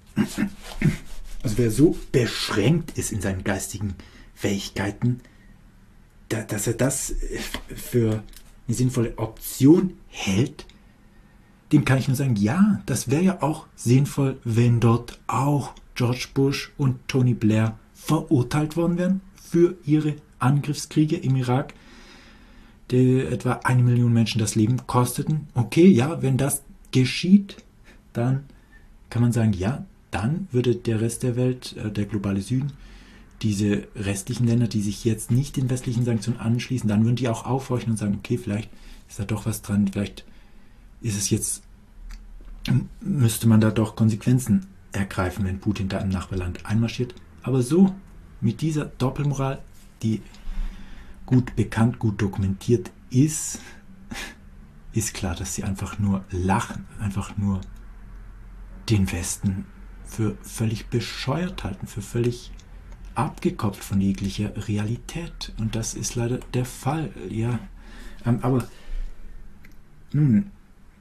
Speaker 1: Also wer so beschränkt ist in seinen geistigen Fähigkeiten, da, dass er das für eine sinnvolle Option hält, dem kann ich nur sagen, ja, das wäre ja auch sinnvoll, wenn dort auch George Bush und Tony Blair verurteilt worden wären für ihre Angriffskriege im Irak, die etwa eine Million Menschen das Leben kosteten. Okay, ja, wenn das geschieht, dann kann man sagen, ja, dann würde der Rest der Welt, äh, der globale Süden, diese restlichen Länder, die sich jetzt nicht den westlichen Sanktionen anschließen, dann würden die auch aufhorchen und sagen, okay, vielleicht ist da doch was dran, vielleicht ist es jetzt, müsste man da doch Konsequenzen ergreifen, wenn Putin da im Nachbarland einmarschiert. Aber so, mit dieser Doppelmoral, die gut bekannt, gut dokumentiert ist, ist klar, dass sie einfach nur lachen, einfach nur den Westen für völlig bescheuert halten, für völlig abgekoppelt von jeglicher Realität. Und das ist leider der Fall, ja. Ähm, aber nun,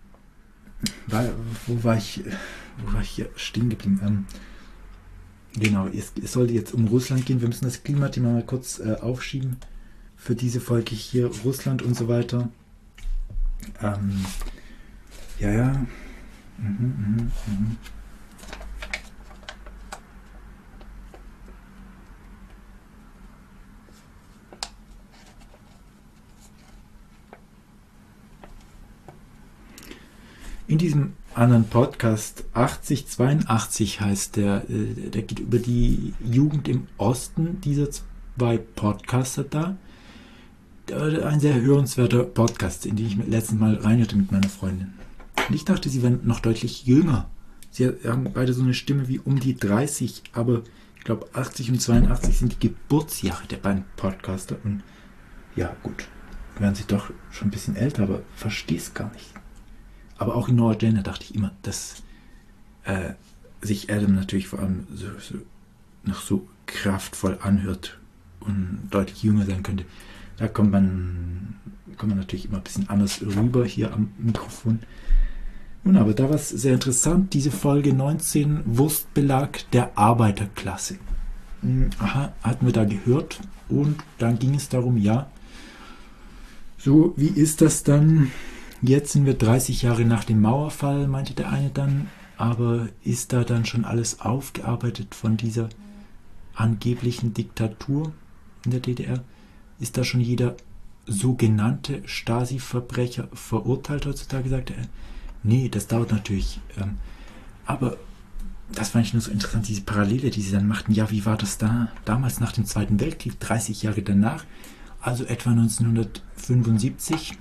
Speaker 1: war, wo war ich, wo war ich hier stehen geblieben? Ähm, genau, es, es sollte jetzt um Russland gehen. Wir müssen das Klimathema mal kurz äh, aufschieben für diese Folge hier, Russland und so weiter. Ähm, ja, ja. Mhm, mhm, mhm. In diesem anderen Podcast, achtzig zweiundachtzig heißt der, der geht über die Jugend im Osten dieser zwei Podcaster da. Ein sehr hörenswerter Podcast, in den ich letztes Mal reinhörte mit meiner Freundin. Und ich dachte, sie wären noch deutlich jünger. Sie haben beide so eine Stimme wie um die dreißig, aber ich glaube achtzig und zweiundachtzig sind die Geburtsjahre der beiden Podcaster. Und ja, gut, werden sie doch schon ein bisschen älter, aber verstehe es gar nicht. Aber auch in Noah Gender dachte ich immer, dass äh, sich Adam natürlich vor allem so, so, noch so kraftvoll anhört und deutlich jünger sein könnte. Da kommt man, kommt man natürlich immer ein bisschen anders rüber hier am Mikrofon. Nun, aber da war es sehr interessant, diese Folge neunzehn, Wurstbelag der Arbeiterklasse. Aha, hatten wir da gehört und dann ging es darum, ja, so wie ist das dann? Jetzt sind wir dreißig Jahre nach dem Mauerfall, meinte der eine dann, aber ist da dann schon alles aufgearbeitet von dieser angeblichen Diktatur in der D D R? Ist da schon jeder sogenannte Stasi-Verbrecher verurteilt heutzutage, sagte er? Nee, das dauert natürlich. Ähm, aber das fand ich nur so interessant, diese Parallele, die sie dann machten. Ja, wie war das da damals nach dem Zweiten Weltkrieg, dreißig Jahre danach, also etwa neunzehnhundertfünfundsiebzig?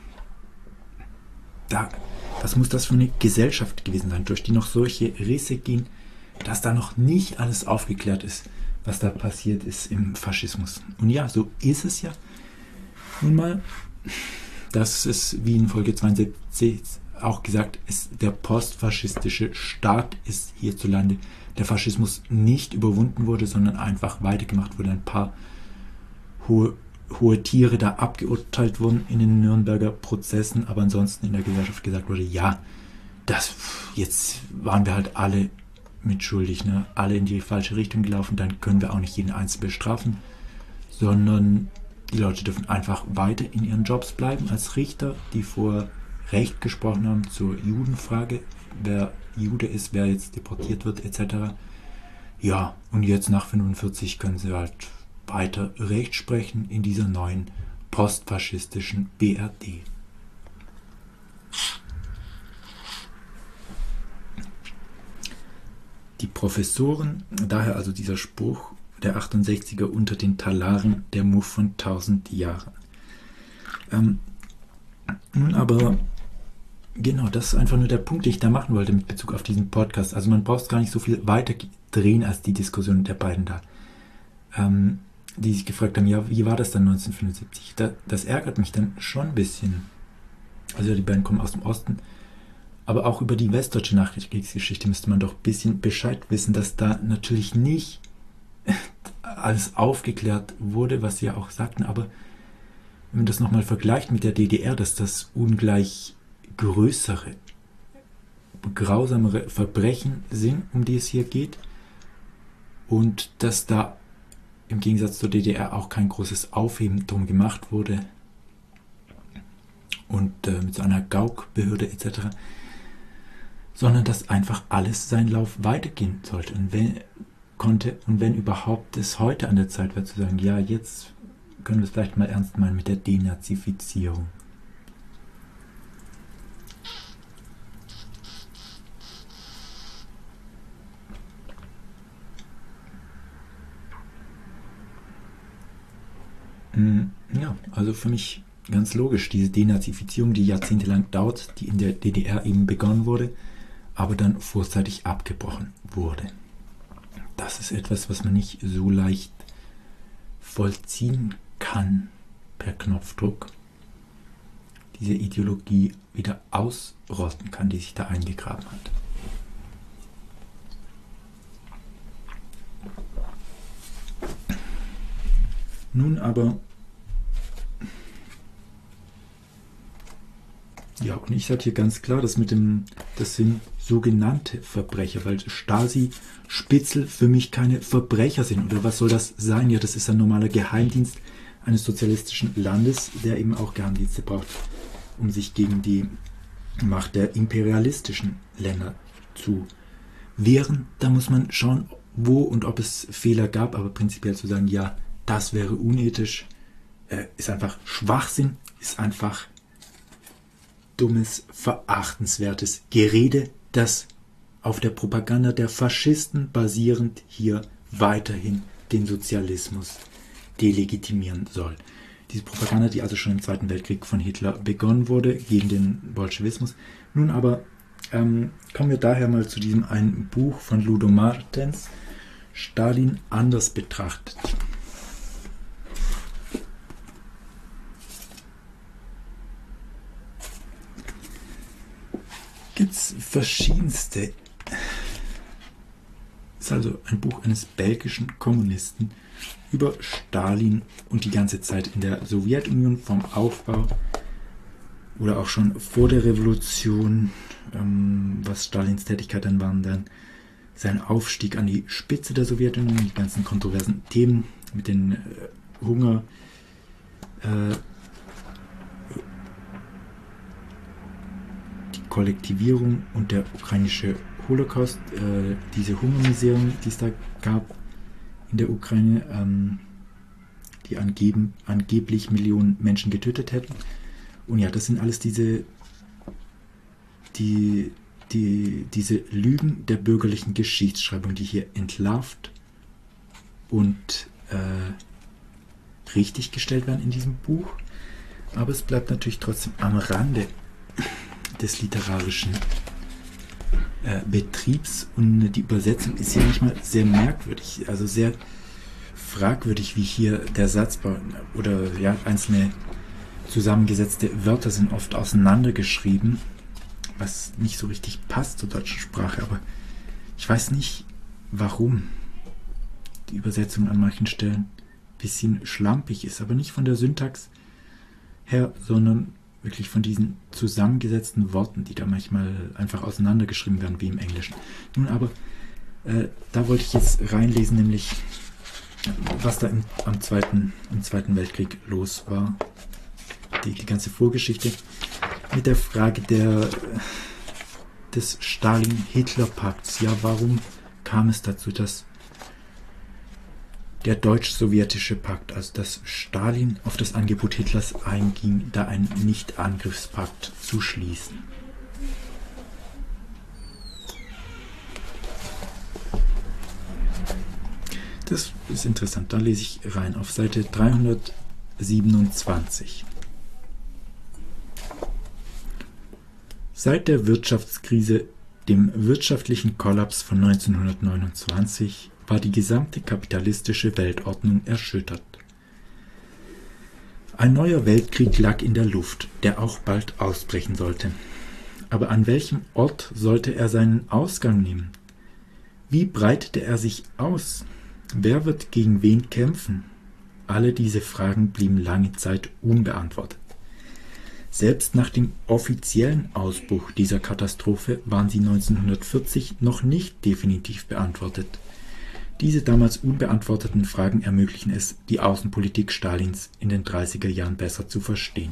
Speaker 1: Da, was muss das für eine Gesellschaft gewesen sein, durch die noch solche Risse gehen, dass da noch nicht alles aufgeklärt ist, was da passiert ist im Faschismus. Und ja, so ist es ja nun mal. Das ist, wie in Folge zweiundsiebzig auch gesagt, ist der postfaschistische Staat ist hierzulande der Faschismus nicht überwunden wurde, sondern einfach weitergemacht wurde. Ein paar hohe hohe Tiere da abgeurteilt wurden in den Nürnberger Prozessen, aber ansonsten in der Gesellschaft gesagt wurde, ja, das, jetzt waren wir halt alle mitschuldig, ne? Alle in die falsche Richtung gelaufen, dann können wir auch nicht jeden Einzelnen bestrafen, sondern die Leute dürfen einfach weiter in ihren Jobs bleiben als Richter, die vor Recht gesprochen haben zur Judenfrage, wer Jude ist, wer jetzt deportiert wird, et cetera. Ja, und jetzt nach fünfundvierzig können sie halt weiter Recht sprechen in dieser neuen postfaschistischen B R D. Die Professoren, daher also dieser Spruch der achtundsechziger unter den Talaren, der Muff von tausend Jahren. Ähm, nun aber Genau, das ist einfach nur der Punkt, den ich da machen wollte mit Bezug auf diesen Podcast. Also man braucht gar nicht so viel weiter drehen als die Diskussion der beiden da, ähm, die sich gefragt haben, ja, wie war das dann neunzehnhundertfünfundsiebzig? Da, das ärgert mich dann schon ein bisschen. Also die beiden kommen aus dem Osten, aber auch über die westdeutsche Nachkriegsgeschichte müsste man doch ein bisschen Bescheid wissen, dass da natürlich nicht alles aufgeklärt wurde, was sie ja auch sagten, aber wenn man das nochmal vergleicht mit der D D R, dass das ungleich größere, grausamere Verbrechen sind, um die es hier geht, und dass da im Gegensatz zur D D R auch kein großes Aufheben drum gemacht wurde und äh, mit so einer Gauk-Behörde et cetera, sondern dass einfach alles seinen Lauf weitergehen sollte und wenn konnte und wenn überhaupt es heute an der Zeit war zu sagen, ja, jetzt können wir es vielleicht mal ernst meinen mit der Denazifizierung. Ja, also für mich ganz logisch, diese Denazifizierung, die jahrzehntelang dauert, die in der D D R eben begonnen wurde, aber dann vorzeitig abgebrochen wurde. Das ist etwas, was man nicht so leicht vollziehen kann per Knopfdruck. Diese Ideologie wieder ausrotten kann, die sich da eingegraben hat. Nun aber, ja, und ich sage hier ganz klar, dass mit dem, das sind sogenannte Verbrecher, weil Stasi, Spitzel für mich keine Verbrecher sind. Oder was soll das sein? Ja, das ist ein normaler Geheimdienst eines sozialistischen Landes, der eben auch Geheimdienste braucht, um sich gegen die Macht der imperialistischen Länder zu wehren. Da muss man schauen, wo und ob es Fehler gab, aber prinzipiell zu sagen, ja, das wäre unethisch, äh, ist einfach Schwachsinn, ist einfach dummes, verachtenswertes Gerede, das auf der Propaganda der Faschisten basierend hier weiterhin den Sozialismus delegitimieren soll. Diese Propaganda, die also schon im Zweiten Weltkrieg von Hitler begonnen wurde, gegen den Bolschewismus. Nun aber ähm, kommen wir daher mal zu diesem einen Buch von Ludo Martens, Stalin anders betrachtet. Gibt es verschiedenste. Ist also ein Buch eines belgischen Kommunisten über Stalin und die ganze Zeit in der Sowjetunion vom Aufbau oder auch schon vor der Revolution, ähm, was Stalins Tätigkeit dann waren, dann sein Aufstieg an die Spitze der Sowjetunion, die ganzen kontroversen Themen mit den äh, Hunger, äh, Kollektivierung und der ukrainische Holocaust, äh, diese Hungermiseren, die es da gab in der Ukraine, ähm, die angeben, angeblich Millionen Menschen getötet hätten. Und ja, das sind alles diese, die, die, diese Lügen der bürgerlichen Geschichtsschreibung, die hier entlarvt und äh, richtig gestellt werden in diesem Buch. Aber es bleibt natürlich trotzdem am Rande des literarischen äh, Betriebs und die Übersetzung ist hier manchmal sehr merkwürdig, also sehr fragwürdig, wie hier der Satzbau oder ja, einzelne zusammengesetzte Wörter sind oft auseinandergeschrieben, was nicht so richtig passt zur deutschen Sprache, aber ich weiß nicht, warum die Übersetzung an manchen Stellen ein bisschen schlampig ist, aber nicht von der Syntax her, sondern wirklich von diesen zusammengesetzten Worten, die da manchmal einfach auseinandergeschrieben werden, wie im Englischen. Nun aber, äh, da wollte ich jetzt reinlesen, nämlich was da im, am zweiten, im Zweiten Weltkrieg los war. Die, die ganze Vorgeschichte mit der Frage der, des Stalin-Hitler-Pakts. Ja, warum kam es dazu, dass der deutsch-sowjetische Pakt, also dass Stalin auf das Angebot Hitlers einging, da einen Nicht-Angriffspakt zu schließen. Das ist interessant, da lese ich rein auf Seite dreihundertsiebenundzwanzig. Seit der Wirtschaftskrise, dem wirtschaftlichen Kollaps von neunzehnhundertneunundzwanzig, war die gesamte kapitalistische Weltordnung erschüttert. Ein neuer Weltkrieg lag in der Luft, der auch bald ausbrechen sollte. Aber an welchem Ort sollte er seinen Ausgang nehmen? Wie breitete er sich aus? Wer wird gegen wen kämpfen? Alle diese Fragen blieben lange Zeit unbeantwortet. Selbst nach dem offiziellen Ausbruch dieser Katastrophe waren sie neunzehnhundertvierzig noch nicht definitiv beantwortet. Diese damals unbeantworteten Fragen ermöglichen es, die Außenpolitik Stalins in den dreißiger Jahren besser zu verstehen.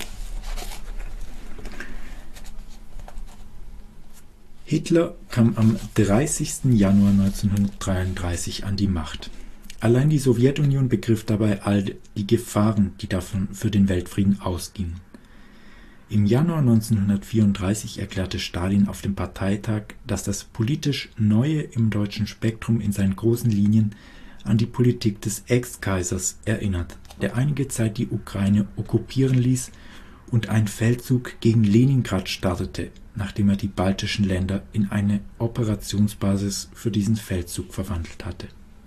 Speaker 1: Hitler kam am dreißigsten Januar neunzehnhundertdreiunddreißig an die Macht. Allein die Sowjetunion begriff dabei all die Gefahren, die davon für den Weltfrieden ausgingen. Im Januar neunzehnhundertvierunddreißig erklärte Stalin auf dem Parteitag, dass das politisch Neue im deutschen Spektrum in seinen großen Linien an die Politik des Ex-Kaisers erinnert, der einige Zeit die Ukraine okkupieren ließ und einen Feldzug gegen Leningrad startete, nachdem er die baltischen Länder in eine Operationsbasis für diesen Feldzug verwandelt hatte.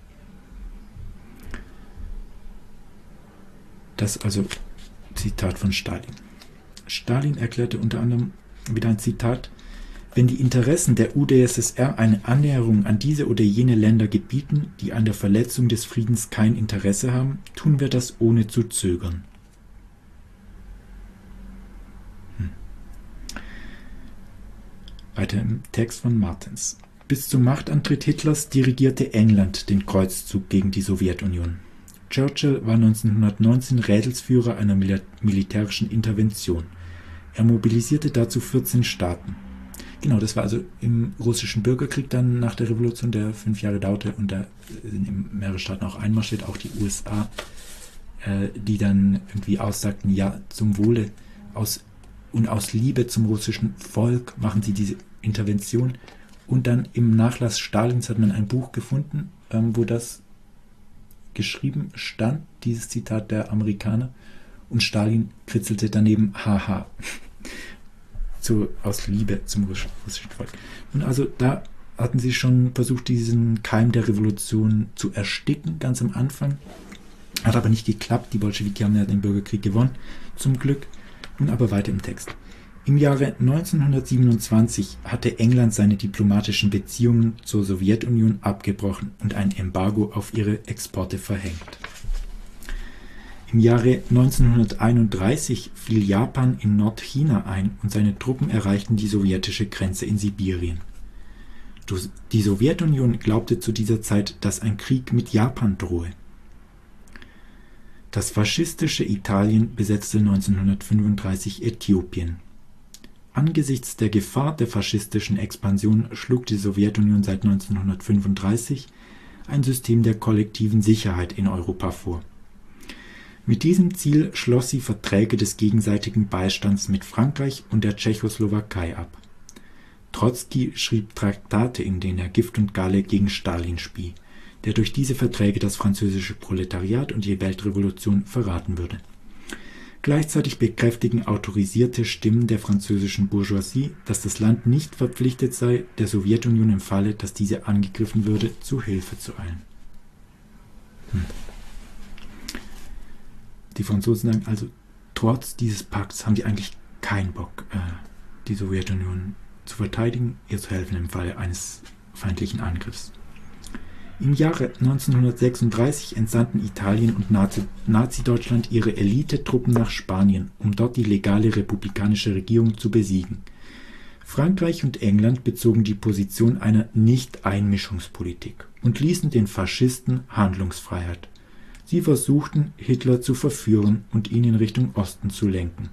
Speaker 1: Das also Zitat von Stalin. Stalin erklärte unter anderem, wieder ein Zitat, wenn die Interessen der U d S S R eine Annäherung an diese oder jene Länder gebieten, die an der Verletzung des Friedens kein Interesse haben, tun wir das ohne zu zögern. Hm. Weiter im Text von Martens. Bis zum Machtantritt Hitlers dirigierte England den Kreuzzug gegen die Sowjetunion. Churchill war neunzehnhundertneunzehn Rädelsführer einer Mil- militärischen Intervention. Er mobilisierte dazu vierzehn Staaten. Genau, das war also im russischen Bürgerkrieg dann nach der Revolution, der fünf Jahre dauerte, und da sind mehrere Staaten auch einmarschiert, auch die U S A, äh, die dann irgendwie aussagten, ja, zum Wohle aus, und aus Liebe zum russischen Volk machen sie diese Intervention. Und dann im Nachlass Stalins hat man ein Buch gefunden, ähm, wo das geschrieben stand, dieses Zitat der Amerikaner, und Stalin kritzelte daneben haha, so aus Liebe zum russischen Volk. Und also da hatten sie schon versucht, diesen Keim der Revolution zu ersticken, ganz am Anfang. Hat aber nicht geklappt, die Bolschewiki haben ja den Bürgerkrieg gewonnen, zum Glück. Nun aber weiter im Text. Im Jahre neunzehnhundertsiebenundzwanzig hatte England seine diplomatischen Beziehungen zur Sowjetunion abgebrochen und ein Embargo auf ihre Exporte verhängt. Im Jahre neunzehnhunderteinunddreißig fiel Japan in Nordchina ein und seine Truppen erreichten die sowjetische Grenze in Sibirien. Die Sowjetunion glaubte zu dieser Zeit, dass ein Krieg mit Japan drohe. Das faschistische Italien besetzte neunzehnhundertfünfunddreißig Äthiopien. Angesichts der Gefahr der faschistischen Expansion schlug die Sowjetunion seit neunzehnhundertfünfunddreißig ein System der kollektiven Sicherheit in Europa vor. Mit diesem Ziel schloss sie Verträge des gegenseitigen Beistands mit Frankreich und der Tschechoslowakei ab. Trotzki schrieb Traktate, in denen er Gift und Galle gegen Stalin spie, der durch diese Verträge das französische Proletariat und die Weltrevolution verraten würde. Gleichzeitig bekräftigen autorisierte Stimmen der französischen Bourgeoisie, dass das Land nicht verpflichtet sei, der Sowjetunion im Falle, dass diese angegriffen würde, zu Hilfe zu eilen. Hm. Die Franzosen sagen also, trotz dieses Pakts haben sie eigentlich keinen Bock, äh, die Sowjetunion zu verteidigen, ihr zu helfen im Falle eines feindlichen Angriffs. Im Jahre neunzehnhundertsechsunddreißig entsandten Italien und Nazi- Nazi-Deutschland ihre Elitetruppen nach Spanien, um dort die legale republikanische Regierung zu besiegen. Frankreich und England bezogen die Position einer Nicht-Einmischungspolitik und ließen den Faschisten Handlungsfreiheit. Sie versuchten, Hitler zu verführen und ihn in Richtung Osten zu lenken.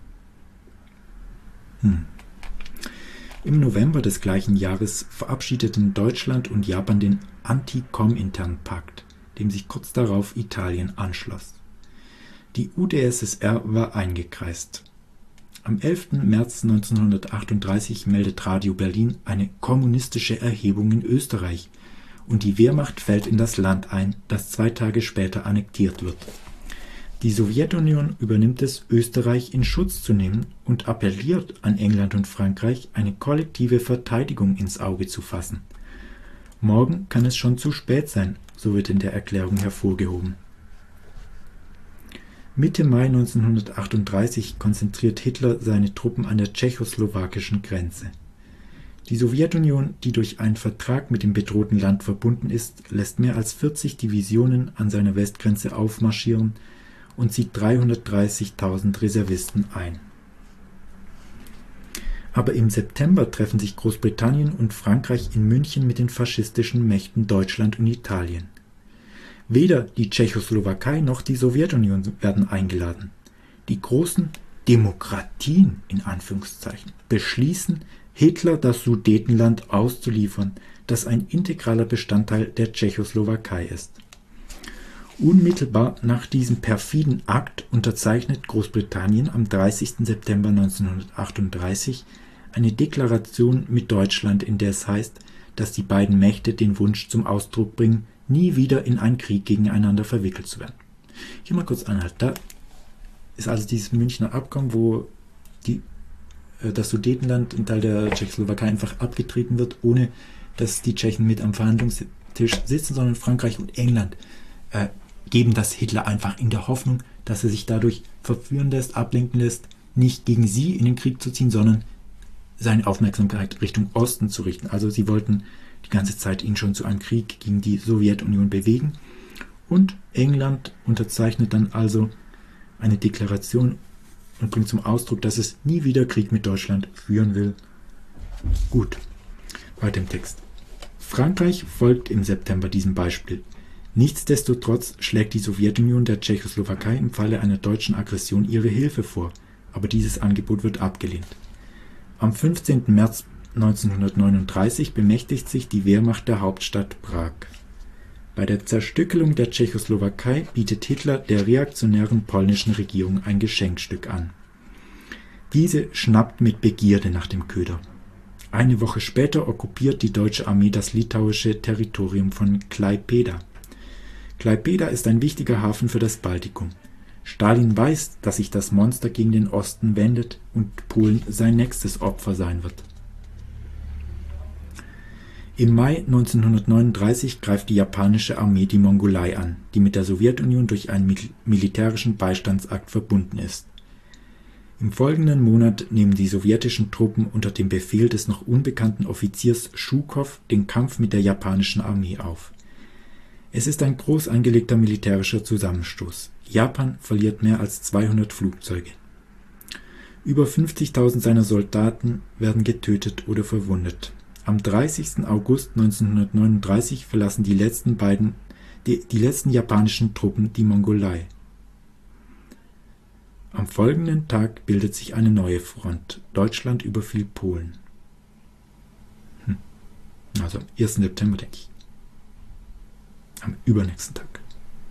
Speaker 1: Hm. Im November des gleichen Jahres verabschiedeten Deutschland und Japan den Anti-Komintern-Pakt, dem sich kurz darauf Italien anschloss. Die U d S S R war eingekreist. Am elften März neunzehnhundertachtunddreißig meldet Radio Berlin eine kommunistische Erhebung in Österreich und die Wehrmacht fällt in das Land ein, das zwei Tage später annektiert wird. Die Sowjetunion übernimmt es, Österreich in Schutz zu nehmen und appelliert an England und Frankreich, eine kollektive Verteidigung ins Auge zu fassen. Morgen kann es schon zu spät sein, so wird in der Erklärung hervorgehoben. Mitte Mai neunzehnhundertachtunddreißig konzentriert Hitler seine Truppen an der tschechoslowakischen Grenze. Die Sowjetunion, die durch einen Vertrag mit dem bedrohten Land verbunden ist, lässt mehr als vierzig Divisionen an seiner Westgrenze aufmarschieren und zieht dreihundertdreißigtausend Reservisten ein. Aber im September treffen sich Großbritannien und Frankreich in München mit den faschistischen Mächten Deutschland und Italien. Weder die Tschechoslowakei noch die Sowjetunion werden eingeladen. Die großen Demokratien in Anführungszeichen beschließen, Hitler das Sudetenland auszuliefern, das ein integraler Bestandteil der Tschechoslowakei ist. Unmittelbar nach diesem perfiden Akt unterzeichnet Großbritannien am dreißigsten September neunzehnhundertachtunddreißig eine Deklaration mit Deutschland, in der es heißt, dass die beiden Mächte den Wunsch zum Ausdruck bringen, nie wieder in einen Krieg gegeneinander verwickelt zu werden. Hier mal kurz anhalten. Da ist also dieses Münchner Abkommen, wo die, äh, das Sudetenland, ein Teil der Tschechoslowakei, einfach abgetreten wird, ohne dass die Tschechen mit am Verhandlungstisch sitzen, sondern Frankreich und England äh, geben das Hitler einfach in der Hoffnung, dass er sich dadurch verführen lässt, ablenken lässt, nicht gegen sie in den Krieg zu ziehen, sondern seine Aufmerksamkeit Richtung Osten zu richten. Also sie wollten die ganze Zeit ihn schon zu einem Krieg gegen die Sowjetunion bewegen. Und England unterzeichnet dann also eine Deklaration und bringt zum Ausdruck, dass es nie wieder Krieg mit Deutschland führen will. Gut, weiter im Text. Frankreich folgt im September diesem Beispiel. Nichtsdestotrotz schlägt die Sowjetunion der Tschechoslowakei im Falle einer deutschen Aggression ihre Hilfe vor, aber dieses Angebot wird abgelehnt. Am fünfzehnten März neunzehnhundertneununddreißig bemächtigt sich die Wehrmacht der Hauptstadt Prag. Bei der Zerstückelung der Tschechoslowakei bietet Hitler der reaktionären polnischen Regierung ein Geschenkstück an. Diese schnappt mit Begierde nach dem Köder. Eine Woche später okkupiert die deutsche Armee das litauische Territorium von Klaipėda. Klaipėda ist ein wichtiger Hafen für das Baltikum. Stalin weiß, dass sich das Monster gegen den Osten wendet und Polen sein nächstes Opfer sein wird. Im Mai neunzehnhundertneununddreißig greift die japanische Armee die Mongolei an, die mit der Sowjetunion durch einen mil- militärischen Beistandsakt verbunden ist. Im folgenden Monat nehmen die sowjetischen Truppen unter dem Befehl des noch unbekannten Offiziers Schukow den Kampf mit der japanischen Armee auf. Es ist ein groß angelegter militärischer Zusammenstoß. Japan verliert mehr als zweihundert Flugzeuge. Über fünfzigtausend seiner Soldaten werden getötet oder verwundet. Am dreißigsten August neunzehnhundertneununddreißig verlassen die letzten beiden, die, die letzten japanischen Truppen die Mongolei. Am folgenden Tag bildet sich eine neue Front. Deutschland überfiel Polen. Hm. Also am ersten September, denke ich. Am übernächsten Tag.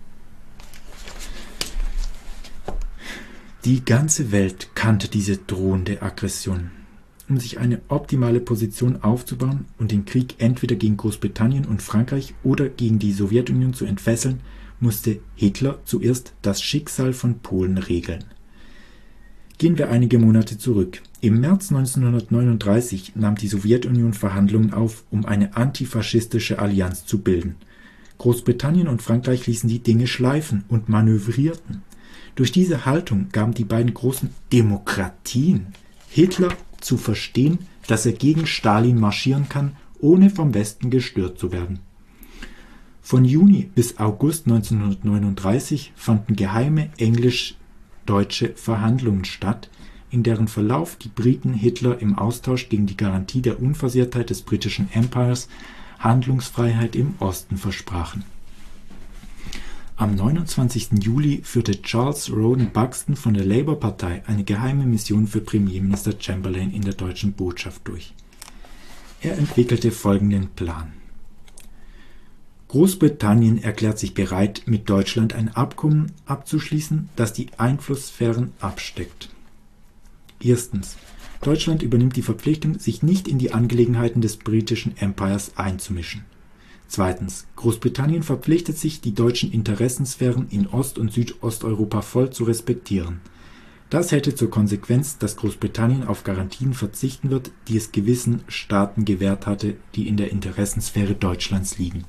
Speaker 1: Die ganze Welt kannte diese drohende Aggression. Um sich eine optimale Position aufzubauen und den Krieg entweder gegen Großbritannien und Frankreich oder gegen die Sowjetunion zu entfesseln, musste Hitler zuerst das Schicksal von Polen regeln. Gehen wir einige Monate zurück. Im März neunzehnhundertneununddreißig nahm die Sowjetunion Verhandlungen auf, um eine antifaschistische Allianz zu bilden. Großbritannien und Frankreich ließen die Dinge schleifen und manövrierten. Durch diese Haltung gaben die beiden großen Demokratien Hitler zu verstehen, dass er gegen Stalin marschieren kann, ohne vom Westen gestört zu werden. Von Juni bis August neunzehnhundertneununddreißig fanden geheime englisch-deutsche Verhandlungen statt, in deren Verlauf die Briten Hitler im Austausch gegen die Garantie der Unversehrtheit des britischen Empires Handlungsfreiheit im Osten versprachen. Am neunundzwanzigsten Juli führte Charles Roden Buxton von der Labour-Partei eine geheime Mission für Premierminister Chamberlain in der deutschen Botschaft durch. Er entwickelte folgenden Plan. Großbritannien erklärt sich bereit, mit Deutschland ein Abkommen abzuschließen, das die Einflusssphären absteckt. Erstens. Deutschland übernimmt die Verpflichtung, sich nicht in die Angelegenheiten des britischen Empires einzumischen.
Speaker 4: Zweitens. Großbritannien verpflichtet sich, die deutschen Interessensphären in Ost- und Südosteuropa voll zu respektieren. Das hätte zur Konsequenz, dass Großbritannien auf Garantien verzichten wird, die es gewissen Staaten gewährt hatte, die in der Interessensphäre Deutschlands liegen.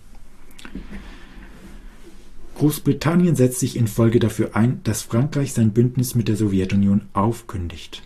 Speaker 4: Großbritannien setzt sich infolge dafür ein, dass Frankreich sein Bündnis mit der Sowjetunion aufkündigt.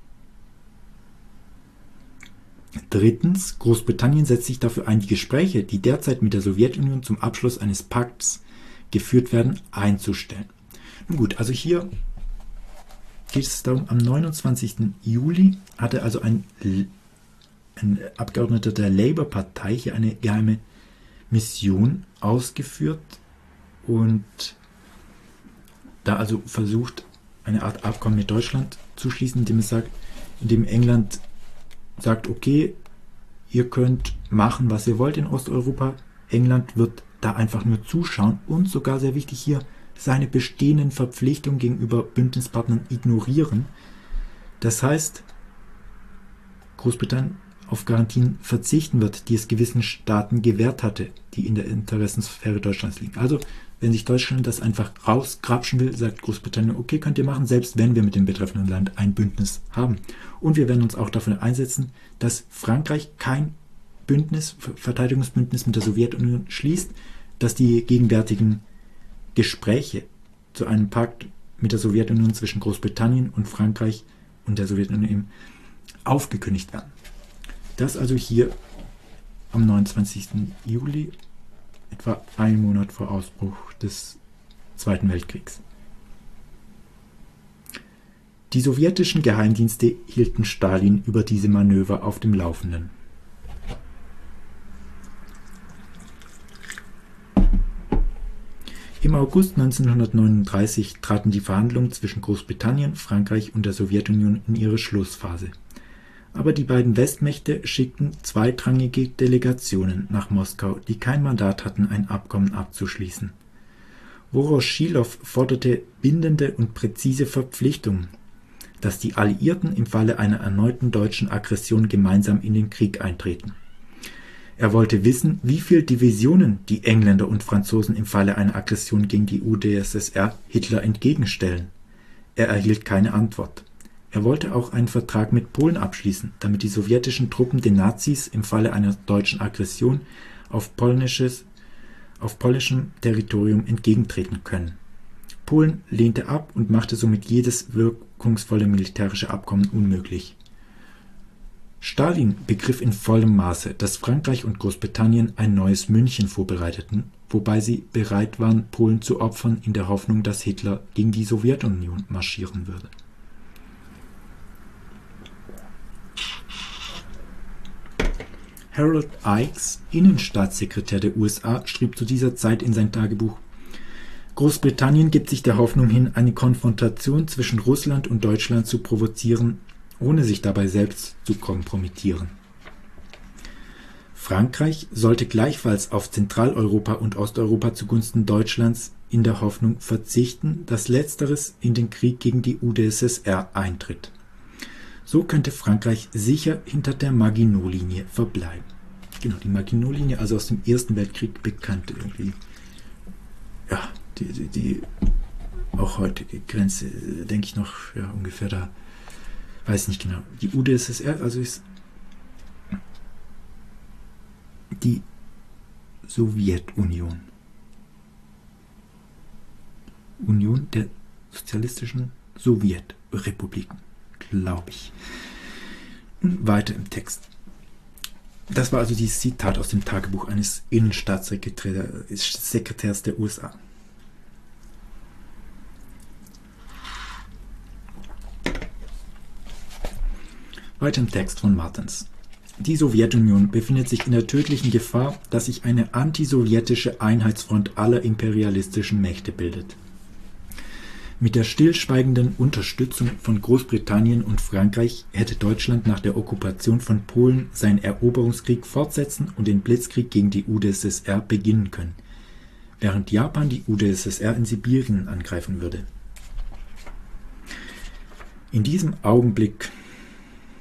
Speaker 4: Drittens. Großbritannien setzt sich dafür ein, die Gespräche, die derzeit mit der Sowjetunion zum Abschluss eines Pakts geführt werden, einzustellen. Nun gut, also hier geht es darum, am neunundzwanzigsten Juli hatte also ein, ein Abgeordneter der Labour-Partei hier eine geheime Mission ausgeführt und da also versucht, eine Art Abkommen mit Deutschland zu schließen, indem es sagt, indem England sagt, okay, ihr könnt machen, was ihr wollt in Osteuropa. England wird da einfach nur zuschauen und sogar sehr wichtig hier, seine bestehenden Verpflichtungen gegenüber Bündnispartnern ignorieren. Das heißt, Großbritannien auf Garantien verzichten wird, die es gewissen Staaten gewährt hatte, die in der Interessensphäre Deutschlands liegen. Also, wenn sich Deutschland das einfach rausgrapschen will, sagt Großbritannien, okay, könnt ihr machen, selbst wenn wir mit dem betreffenden Land ein Bündnis haben. Und wir werden uns auch dafür einsetzen, dass Frankreich kein Bündnis, Verteidigungsbündnis mit der Sowjetunion schließt, dass die gegenwärtigen Gespräche zu einem Pakt mit der Sowjetunion zwischen Großbritannien und Frankreich und der Sowjetunion aufgekündigt werden. Das also hier am neunundzwanzigsten Juli, etwa einen Monat vor Ausbruch des Zweiten Weltkriegs. Die sowjetischen Geheimdienste hielten Stalin über diese Manöver auf dem Laufenden. Im August neunzehnhundertneununddreißig traten die Verhandlungen zwischen Großbritannien, Frankreich und der Sowjetunion in ihre Schlussphase. Aber die beiden Westmächte schickten zweitrangige Delegationen nach Moskau, die kein Mandat hatten, ein Abkommen abzuschließen. Woroschilow forderte bindende und präzise Verpflichtungen, dass die Alliierten im Falle einer erneuten deutschen Aggression gemeinsam in den Krieg eintreten. Er wollte wissen, wie viele Divisionen die Engländer und Franzosen im Falle einer Aggression gegen die U d S S R Hitler entgegenstellen. Er erhielt keine Antwort. Er wollte auch einen Vertrag mit Polen abschließen, damit die sowjetischen Truppen den Nazis im Falle einer deutschen Aggression auf, polnisches, auf polnischem Territorium entgegentreten können. Polen lehnte ab und machte somit jedes wirkungsvolle militärische Abkommen unmöglich. Stalin begriff in vollem Maße, dass Frankreich und Großbritannien ein neues München vorbereiteten, wobei sie bereit waren, Polen zu opfern, in der Hoffnung, dass Hitler gegen die Sowjetunion marschieren würde. Harold Ickes, Innenstaatssekretär der U S A, schrieb zu dieser Zeit in sein Tagebuch: Großbritannien gibt sich der Hoffnung hin, eine Konfrontation zwischen Russland und Deutschland zu provozieren, ohne sich dabei selbst zu kompromittieren. Frankreich sollte gleichfalls auf Zentraleuropa und Osteuropa zugunsten Deutschlands in der Hoffnung verzichten, dass letzteres in den Krieg gegen die U d S S R eintritt. So könnte Frankreich sicher hinter der Maginot-Linie verbleiben. Genau, die Maginot-Linie, also aus dem Ersten Weltkrieg bekannt irgendwie. Ja, die, die, die auch heutige Grenze, denke ich noch, ja, ungefähr da, weiß nicht genau. Die U d S S R, also ist die Sowjetunion. Union der sozialistischen Sowjetrepubliken, glaube ich. Und weiter im Text. Das war also dieses Zitat aus dem Tagebuch eines Innenstaatssekretärs der U S A. Weiter im Text von Martens. Die Sowjetunion befindet sich in der tödlichen Gefahr, dass sich eine antisowjetische Einheitsfront aller imperialistischen Mächte bildet. Mit der stillschweigenden Unterstützung von Großbritannien und Frankreich hätte Deutschland nach der Okkupation von Polen seinen Eroberungskrieg fortsetzen und den Blitzkrieg gegen die U d S S R beginnen können, während Japan die U d S S R in Sibirien angreifen würde. In diesem Augenblick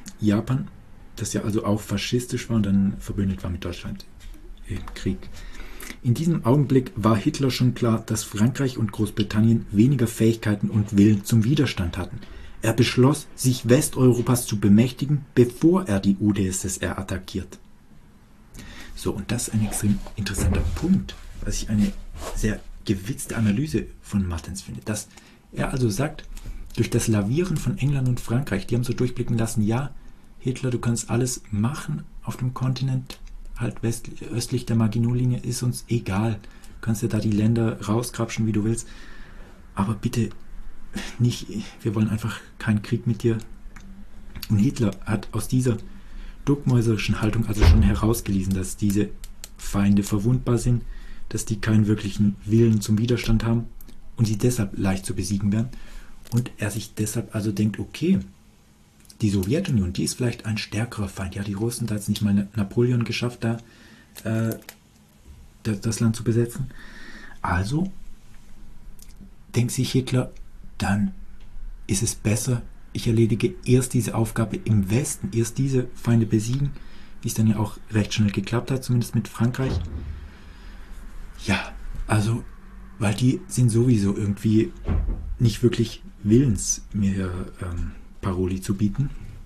Speaker 4: Japan, das ja also auch faschistisch war und dann verbündet war mit Deutschland im Krieg, In diesem Augenblick war Hitler schon klar, dass Frankreich und Großbritannien weniger Fähigkeiten und Willen zum Widerstand hatten. Er beschloss, sich Westeuropas zu bemächtigen, bevor er die U d S S R attackiert. So, und das ist ein extrem interessanter Punkt, was ich eine sehr gewitzte Analyse von Martens finde, dass er also sagt, durch das Lavieren von England und Frankreich, die haben so durchblicken lassen, ja, Hitler, du kannst alles machen auf dem Kontinent, halt westlich, östlich der Maginot-Linie, ist uns egal. Du kannst ja da die Länder rauskrapschen, wie du willst. Aber bitte nicht, wir wollen einfach keinen Krieg mit dir. Und Hitler hat aus dieser duckmäuserischen Haltung also schon herausgelesen, dass diese Feinde verwundbar sind, dass die keinen wirklichen Willen zum Widerstand haben und sie deshalb leicht zu besiegen werden. Und er sich deshalb also denkt, okay, die Sowjetunion, die ist vielleicht ein stärkerer Feind. Ja, die Russen, da hat es nicht mal Napoleon geschafft, da äh, das Land zu besetzen. Also denkt sich Hitler, dann ist es besser, ich erledige erst diese Aufgabe im Westen, erst diese Feinde besiegen, wie es dann ja auch recht schnell geklappt hat, zumindest mit Frankreich. Ja, also, weil die sind sowieso irgendwie nicht wirklich willens, mir ähm, Paroli zu bieten.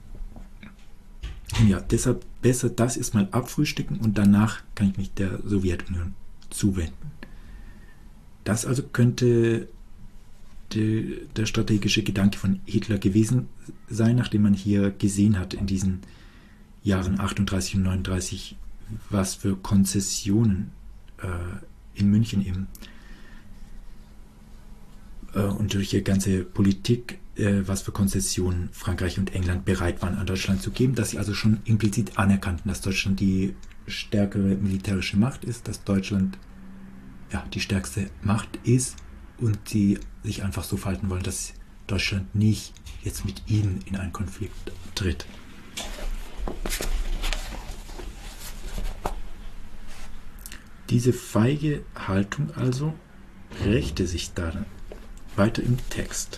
Speaker 4: Ja, deshalb besser das erstmal abfrühstücken und danach kann ich mich der Sowjetunion zuwenden. Das also könnte de, der strategische Gedanke von Hitler gewesen sein, nachdem man hier gesehen hat in diesen Jahren achtunddreißig und neununddreißig, was für Konzessionen äh, in München eben äh, und durch die ganze Politik, äh, was für Konzessionen Frankreich und England bereit waren, an Deutschland zu geben, dass sie also schon implizit anerkannten, dass Deutschland die stärkere militärische Macht ist, dass Deutschland ja, die stärkste Macht ist und sie sich einfach so verhalten wollen, dass Deutschland nicht jetzt mit ihnen in einen Konflikt tritt. Diese feige Haltung also rächte sich dann weiter im Text.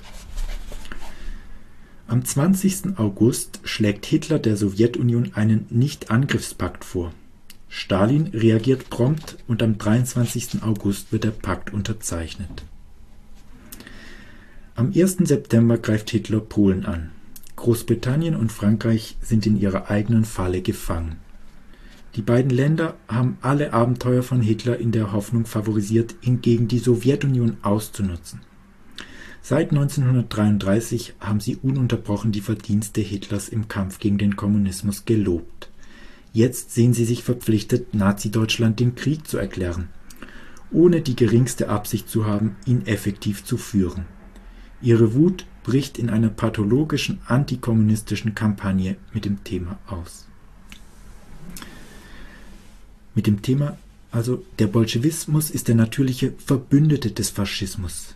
Speaker 4: Am zwanzigsten August schlägt Hitler der Sowjetunion einen Nicht-Angriffspakt vor. Stalin reagiert prompt und am dreiundzwanzigsten August wird der Pakt unterzeichnet. Am ersten September greift Hitler Polen an. Großbritannien und Frankreich sind in ihrer eigenen Falle gefangen. Die beiden Länder haben alle Abenteuer von Hitler in der Hoffnung favorisiert, ihn gegen die Sowjetunion auszunutzen. Seit neunzehnhundertdreiunddreißig haben sie ununterbrochen die Verdienste Hitlers im Kampf gegen den Kommunismus gelobt. Jetzt sehen sie sich verpflichtet, Nazi-Deutschland den Krieg zu erklären, ohne die geringste Absicht zu haben, ihn effektiv zu führen. Ihre Wut bricht in einer pathologischen antikommunistischen Kampagne mit dem Thema aus. Mit dem Thema, also der Bolschewismus ist der natürliche Verbündete des Faschismus.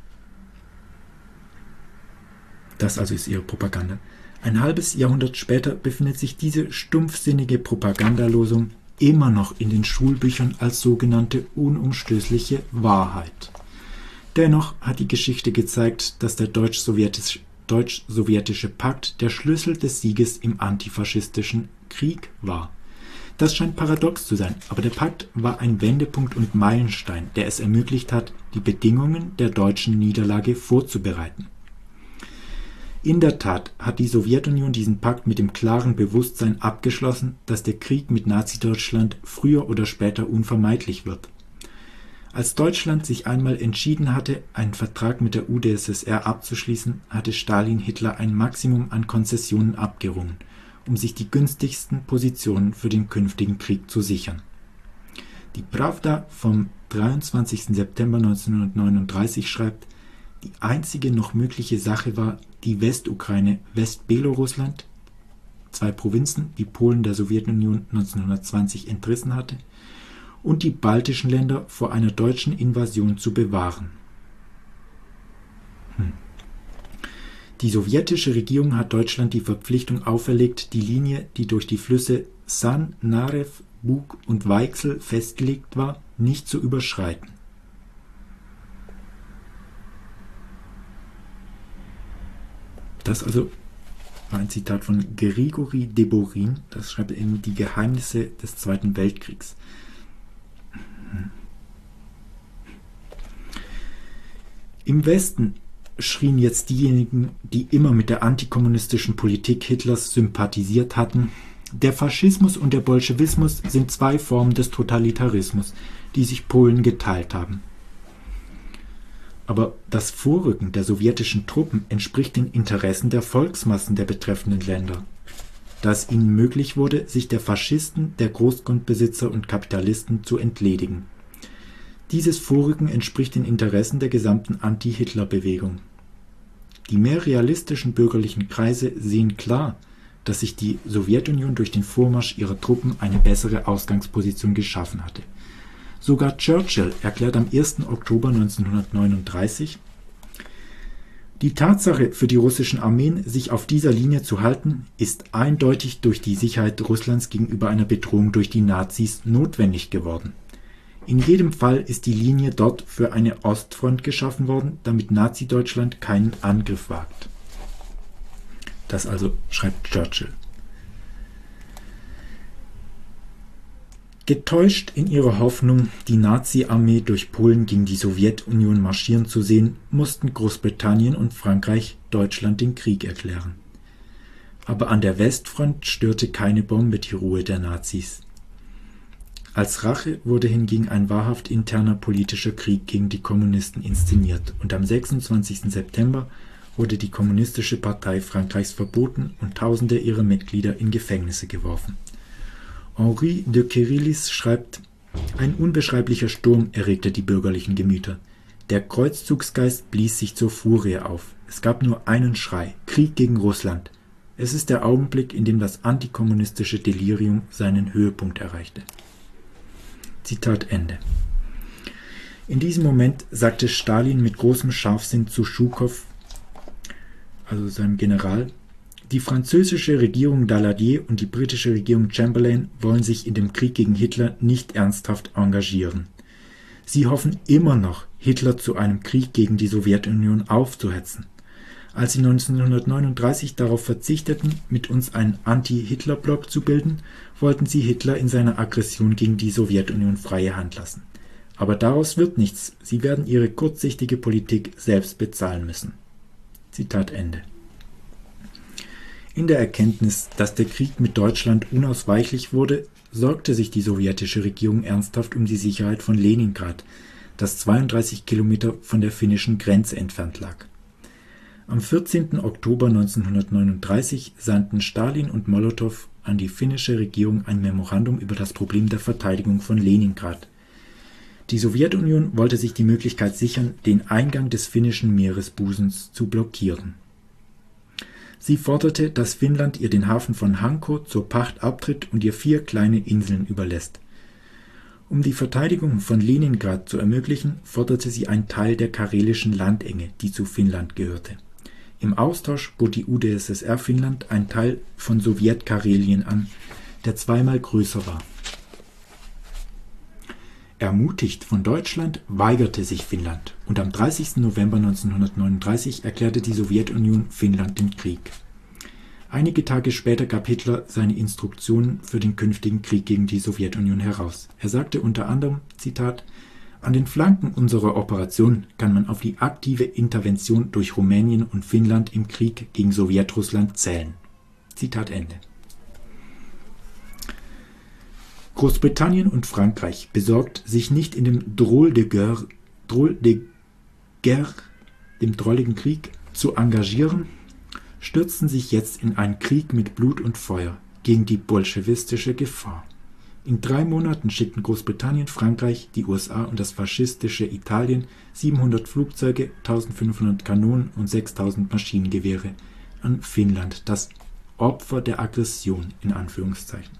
Speaker 4: Das also ist ihre Propaganda. Ein halbes Jahrhundert später befindet sich diese stumpfsinnige Propagandalosung immer noch in den Schulbüchern als sogenannte unumstößliche Wahrheit. Dennoch hat die Geschichte gezeigt, dass der deutsch-sowjetische, deutsch-sowjetische Pakt der Schlüssel des Sieges im antifaschistischen Krieg war. Das scheint paradox zu sein, aber der Pakt war ein Wendepunkt und Meilenstein, der es ermöglicht hat, die Bedingungen der deutschen Niederlage vorzubereiten. In der Tat hat die Sowjetunion diesen Pakt mit dem klaren Bewusstsein abgeschlossen, dass der Krieg mit Nazi-Deutschland früher oder später unvermeidlich wird. Als Deutschland sich einmal entschieden hatte, einen Vertrag mit der U d S S R abzuschließen, hatte Stalin Hitler ein Maximum an Konzessionen abgerungen, um sich die günstigsten Positionen für den künftigen Krieg zu sichern. Die Pravda vom dreiundzwanzigsten September neunzehnhundertneununddreißig schreibt, die einzige noch mögliche Sache war, die Westukraine, Westbelorussland, zwei Provinzen, die Polen der Sowjetunion neunzehnhundertzwanzig entrissen hatte, und die baltischen Länder vor einer deutschen Invasion zu bewahren. Hm. Die sowjetische Regierung hat Deutschland die Verpflichtung auferlegt, die Linie, die durch die Flüsse San, Narew, Bug und Weichsel festgelegt war, nicht zu überschreiten. Das also war ein Zitat von Grigori Deborin, das schreibt eben die Geheimnisse des Zweiten Weltkriegs. Im Westen schrien jetzt diejenigen, die immer mit der antikommunistischen Politik Hitlers sympathisiert hatten: Der Faschismus und der Bolschewismus sind zwei Formen des Totalitarismus, die sich Polen geteilt haben. Aber das Vorrücken der sowjetischen Truppen entspricht den Interessen der Volksmassen der betreffenden Länder, da es ihnen möglich wurde, sich der Faschisten, der Großgrundbesitzer und Kapitalisten zu entledigen. Dieses Vorrücken entspricht den Interessen der gesamten Anti-Hitler-Bewegung. Die mehr realistischen bürgerlichen Kreise sehen klar, dass sich die Sowjetunion durch den Vormarsch ihrer Truppen eine bessere Ausgangsposition geschaffen hatte. Sogar Churchill erklärt am ersten Oktober neunzehnhundertneununddreißig: Die Tatsache, für die russischen Armeen sich auf dieser Linie zu halten, ist eindeutig durch die Sicherheit Russlands gegenüber einer Bedrohung durch die Nazis notwendig geworden. In jedem Fall ist die Linie dort für eine Ostfront geschaffen worden, damit Nazi-Deutschland keinen Angriff wagt. Das also schreibt Churchill. Getäuscht in ihrer Hoffnung, die Nazi-Armee durch Polen gegen die Sowjetunion marschieren zu sehen, mussten Großbritannien und Frankreich Deutschland den Krieg erklären. Aber an der Westfront störte keine Bombe die Ruhe der Nazis. Als Rache wurde hingegen ein wahrhaft interner politischer Krieg gegen die Kommunisten inszeniert, und am sechsundzwanzigsten September wurde die Kommunistische Partei Frankreichs verboten und Tausende ihrer Mitglieder in Gefängnisse geworfen. Henri de Kerillis schreibt: Ein unbeschreiblicher Sturm erregte die bürgerlichen Gemüter. Der Kreuzzugsgeist blies sich zur Furie auf. Es gab nur einen Schrei: Krieg gegen Russland. Es ist der Augenblick, in dem das antikommunistische Delirium seinen Höhepunkt erreichte. Zitat Ende. In diesem Moment sagte Stalin mit großem Scharfsinn zu Schukow, also seinem General: Die französische Regierung Daladier und die britische Regierung Chamberlain wollen sich in dem Krieg gegen Hitler nicht ernsthaft engagieren. Sie hoffen immer noch, Hitler zu einem Krieg gegen die Sowjetunion aufzuhetzen. Als sie neunzehnhundertneununddreißig darauf verzichteten, mit uns einen Anti-Hitler-Block zu bilden, wollten sie Hitler in seiner Aggression gegen die Sowjetunion freie Hand lassen. Aber daraus wird nichts. Sie werden ihre kurzsichtige Politik selbst bezahlen müssen. Zitat Ende. In der Erkenntnis, dass der Krieg mit Deutschland unausweichlich wurde, sorgte sich die sowjetische Regierung ernsthaft um die Sicherheit von Leningrad, das zweiunddreißig Kilometer von der finnischen Grenze entfernt lag. Am vierzehnten Oktober neunzehnhundertneununddreißig sandten Stalin und Molotow an die finnische Regierung ein Memorandum über das Problem der Verteidigung von Leningrad. Die Sowjetunion wollte sich die Möglichkeit sichern, den Eingang des finnischen Meeresbusens zu blockieren. Sie forderte, dass Finnland ihr den Hafen von Hanko zur Pacht abtritt und ihr vier kleine Inseln überlässt. Um die Verteidigung von Leningrad zu ermöglichen, forderte sie einen Teil der karelischen Landenge, die zu Finnland gehörte. Im Austausch bot die U d S S R Finnland einen Teil von Sowjetkarelien an, der zweimal größer war. Ermutigt von Deutschland weigerte sich Finnland, und am dreißigsten November neunzehnhundertneununddreißig erklärte die Sowjetunion Finnland den Krieg. Einige Tage später gab Hitler seine Instruktionen für den künftigen Krieg gegen die Sowjetunion heraus. Er sagte unter anderem, Zitat: An den Flanken unserer Operation kann man auf die aktive Intervention durch Rumänien und Finnland im Krieg gegen Sowjetrussland zählen. Zitat Ende. Großbritannien und Frankreich, besorgt, sich nicht in dem Drôle de guerre, Drôle de guerre, dem drolligen Krieg, zu engagieren, stürzten sich jetzt in einen Krieg mit Blut und Feuer gegen die bolschewistische Gefahr. In drei Monaten schickten Großbritannien, Frankreich, die U S A und das faschistische Italien siebenhundert Flugzeuge, eintausendfünfhundert Kanonen und sechstausend Maschinengewehre an Finnland, das Opfer der Aggression in Anführungszeichen.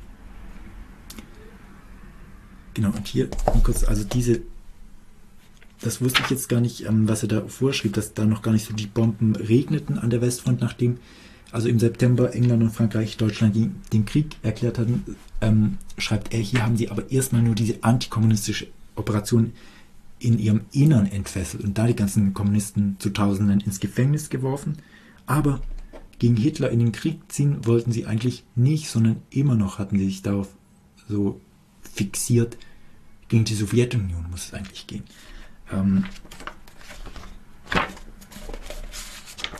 Speaker 4: Genau, und hier kurz, also diese, das wusste ich jetzt gar nicht, ähm, was er da vorschrieb, dass da noch gar nicht so die Bomben regneten an der Westfront, nachdem also im September England und Frankreich Deutschland den, den Krieg erklärt hatten, ähm, schreibt er, hier haben sie aber erstmal nur diese antikommunistische Operation in ihrem Innern entfesselt und da die ganzen Kommunisten zu Tausenden ins Gefängnis geworfen, aber gegen Hitler in den Krieg ziehen wollten sie eigentlich nicht, sondern immer noch hatten sie sich darauf so fixiert, gegen die Sowjetunion muss es eigentlich gehen. Ähm,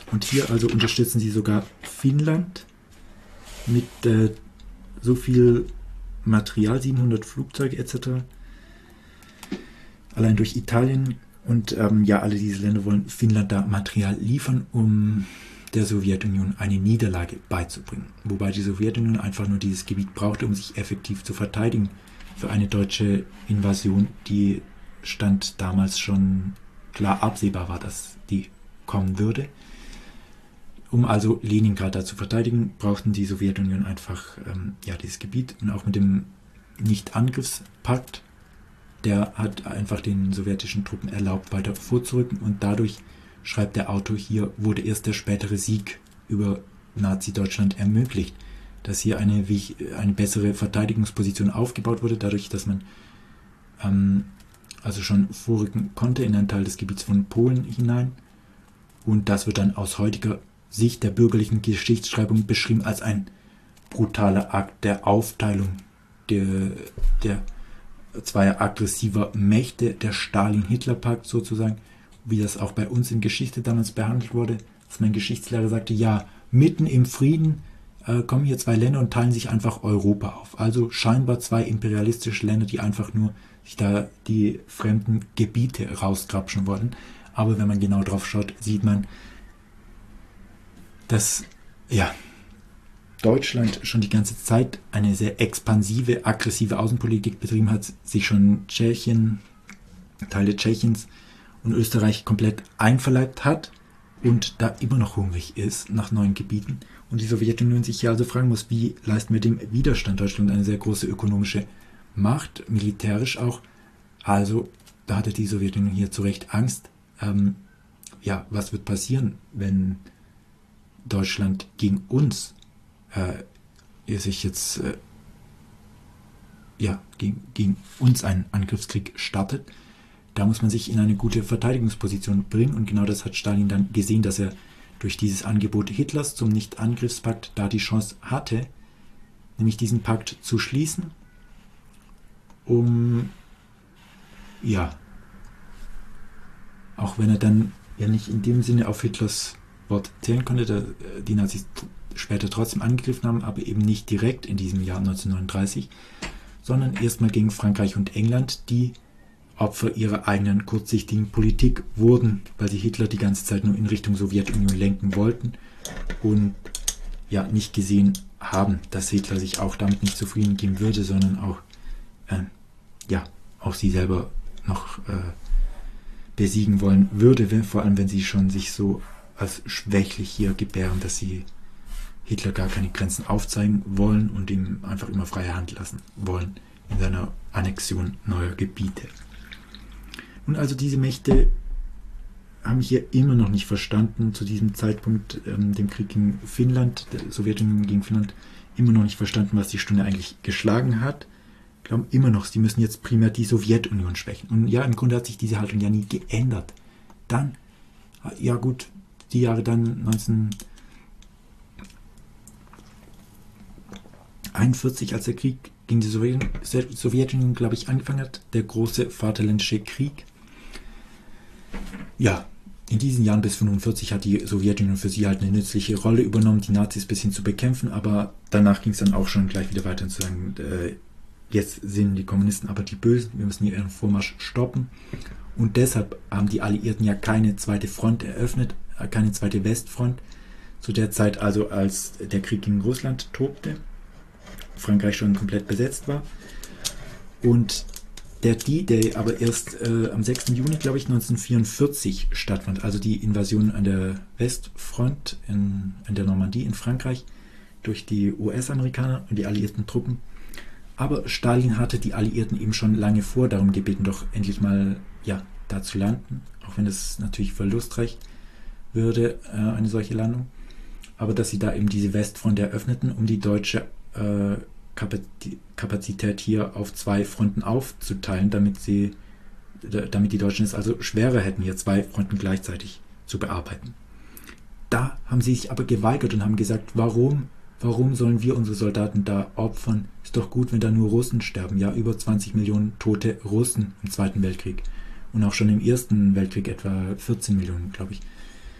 Speaker 4: Und hier also unterstützen sie sogar Finnland mit äh, so viel Material, siebenhundert Flugzeuge et cetera. Allein durch Italien. Und ähm, ja, alle diese Länder wollen Finnland da Material liefern, um der Sowjetunion eine Niederlage beizubringen. Wobei die Sowjetunion einfach nur dieses Gebiet brauchte, um sich effektiv zu verteidigen. Für eine deutsche Invasion, die stand damals schon klar absehbar war, dass die kommen würde. Um also Leningrad da zu verteidigen, brauchten die Sowjetunion einfach ähm, ja, dieses Gebiet. Und auch mit dem Nicht-Angriffspakt, der hat einfach den sowjetischen Truppen erlaubt, weiter vorzurücken. Und dadurch, schreibt der Autor hier, wurde erst der spätere Sieg über Nazi-Deutschland ermöglicht. Dass hier eine, eine bessere Verteidigungsposition aufgebaut wurde, dadurch, dass man ähm, also schon vorrücken konnte in einen Teil des Gebiets von Polen hinein. Und das wird dann aus heutiger Sicht der bürgerlichen Geschichtsschreibung beschrieben als ein brutaler Akt der Aufteilung der, der zweier aggressiver Mächte, der Stalin-Hitler-Pakt sozusagen, wie das auch bei uns in Geschichte damals behandelt wurde, dass mein Geschichtslehrer sagte, ja, mitten im Frieden äh, kommen hier zwei Länder und teilen sich einfach Europa auf. Also scheinbar zwei imperialistische Länder, die einfach nur sich da die fremden Gebiete rausgrapschen wollen. Aber wenn man genau drauf schaut, sieht man, dass ja, Deutschland schon die ganze Zeit eine sehr expansive, aggressive Außenpolitik betrieben hat, sich schon Tschechien, Teile Tschechiens und Österreich komplett einverleibt hat und da immer noch hungrig ist nach neuen Gebieten. Und die Sowjetunion sich hier also fragen muss, wie leisten wir dem Widerstand? Deutschland eine sehr große ökonomische Macht, militärisch auch. Also da hatte die Sowjetunion hier zu Recht Angst. Ähm, ja, was wird passieren, wenn Deutschland gegen uns äh, sich jetzt äh, ja, gegen, gegen uns einen Angriffskrieg startet? Da muss man sich in eine gute Verteidigungsposition bringen und genau das hat Stalin dann gesehen, dass er durch dieses Angebot Hitlers zum Nicht-Angriffspakt da die Chance hatte, nämlich diesen Pakt zu schließen, um ja, auch wenn er dann ja nicht in dem Sinne auf Hitlers Wort zählen konnte, da die Nazis später trotzdem angegriffen haben, aber eben nicht direkt in diesem Jahr neunzehnhundertneununddreißig, sondern erstmal gegen Frankreich und England, die Opfer ihrer eigenen kurzsichtigen Politik wurden, weil sie Hitler die ganze Zeit nur in Richtung Sowjetunion lenken wollten und ja nicht gesehen haben, dass Hitler sich auch damit nicht zufrieden geben würde, sondern auch äh, ja auch sie selber noch äh, besiegen wollen würde, wenn, vor allem wenn sie schon sich so als schwächlich hier gebären, dass sie Hitler gar keine Grenzen aufzeigen wollen und ihm einfach immer freie Hand lassen wollen in seiner Annexion neuer Gebiete. Und also diese Mächte haben hier immer noch nicht verstanden, zu diesem Zeitpunkt ähm, dem Krieg gegen Finnland, der Sowjetunion gegen Finnland, immer noch nicht verstanden, was die Stunde eigentlich geschlagen hat. Glauben immer noch, sie müssen jetzt primär die Sowjetunion schwächen. Und ja, im Grunde hat sich diese Haltung ja nie geändert. Dann, ja gut, die Jahre dann neunzehnhunderteinundvierzig, als der Krieg gegen die Sowjetunion, glaube ich, angefangen hat, der große Vaterländische Krieg. Ja, in diesen Jahren bis neunzehnhundertfünfundvierzig hat die Sowjetunion für sie halt eine nützliche Rolle übernommen, die Nazis ein bisschen zu bekämpfen, aber danach ging es dann auch schon gleich wieder weiter zu sagen, äh, jetzt sind die Kommunisten aber die Bösen, wir müssen hier ihren Vormarsch stoppen. Und deshalb haben die Alliierten ja keine zweite Front eröffnet, keine zweite Westfront, zu der Zeit also, als der Krieg gegen Russland tobte, Frankreich schon komplett besetzt war. Und der D-Day aber erst äh, am sechsten Juni, glaube ich, neunzehnhundertvierundvierzig stattfand, also die Invasion an der Westfront in, in der Normandie in Frankreich durch die U S-Amerikaner und die alliierten Truppen. Aber Stalin hatte die Alliierten eben schon lange vor darum gebeten, doch endlich mal ja, da zu landen, auch wenn das natürlich verlustreich würde, äh, eine solche Landung. Aber dass sie da eben diese Westfront eröffneten, um die deutsche äh, Kapazität hier auf zwei Fronten aufzuteilen, damit sie, damit die Deutschen es also schwerer hätten, hier zwei Fronten gleichzeitig zu bearbeiten. Da haben sie sich aber geweigert und haben gesagt, warum, warum sollen wir unsere Soldaten da opfern? Ist doch gut, wenn da nur Russen sterben. Ja, über zwanzig Millionen tote Russen im Zweiten Weltkrieg und auch schon im Ersten Weltkrieg etwa vierzehn Millionen, glaube ich.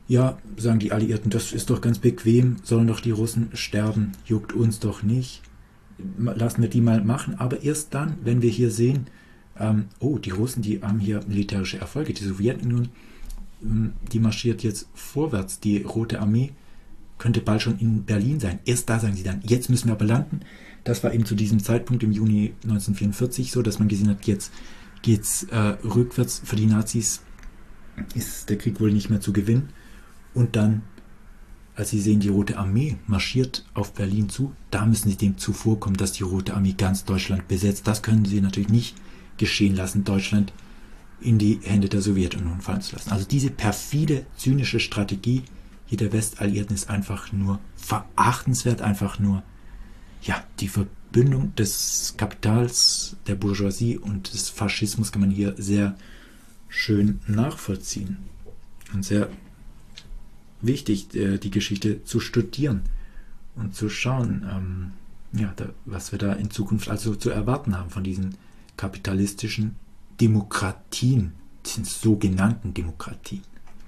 Speaker 4: Ja, sagen die Alliierten, das ist doch ganz bequem, sollen doch die Russen sterben, juckt uns doch nicht. Lassen wir die mal machen, aber erst dann, wenn wir hier sehen, ähm, oh, die Russen, die haben hier militärische Erfolge, die Sowjetunion, ähm, die marschiert jetzt vorwärts, die Rote Armee könnte bald schon in Berlin sein. Erst da sagen sie dann, jetzt müssen wir aber landen. Das war eben zu diesem Zeitpunkt im Juni neunzehnhundertvierundvierzig so, dass man gesehen hat, jetzt geht's äh, rückwärts für die Nazis, ist der Krieg wohl nicht mehr zu gewinnen. Und dann, als sie sehen, die Rote Armee marschiert auf Berlin zu, da müssen sie dem zuvorkommen, dass die Rote Armee ganz Deutschland besetzt. Das können sie natürlich nicht geschehen lassen, Deutschland in die Hände der Sowjetunion fallen zu lassen. Also diese perfide, zynische Strategie hier der Westalliierten ist einfach nur verachtenswert, einfach nur, ja, die Verbündung des Kapitals, der Bourgeoisie und des Faschismus kann man hier sehr schön nachvollziehen. Und sehr wichtig, die Geschichte zu studieren und zu schauen, ähm, ja, da, was wir da in Zukunft also zu erwarten haben von diesen kapitalistischen Demokratien, diesen sogenannten Demokratien.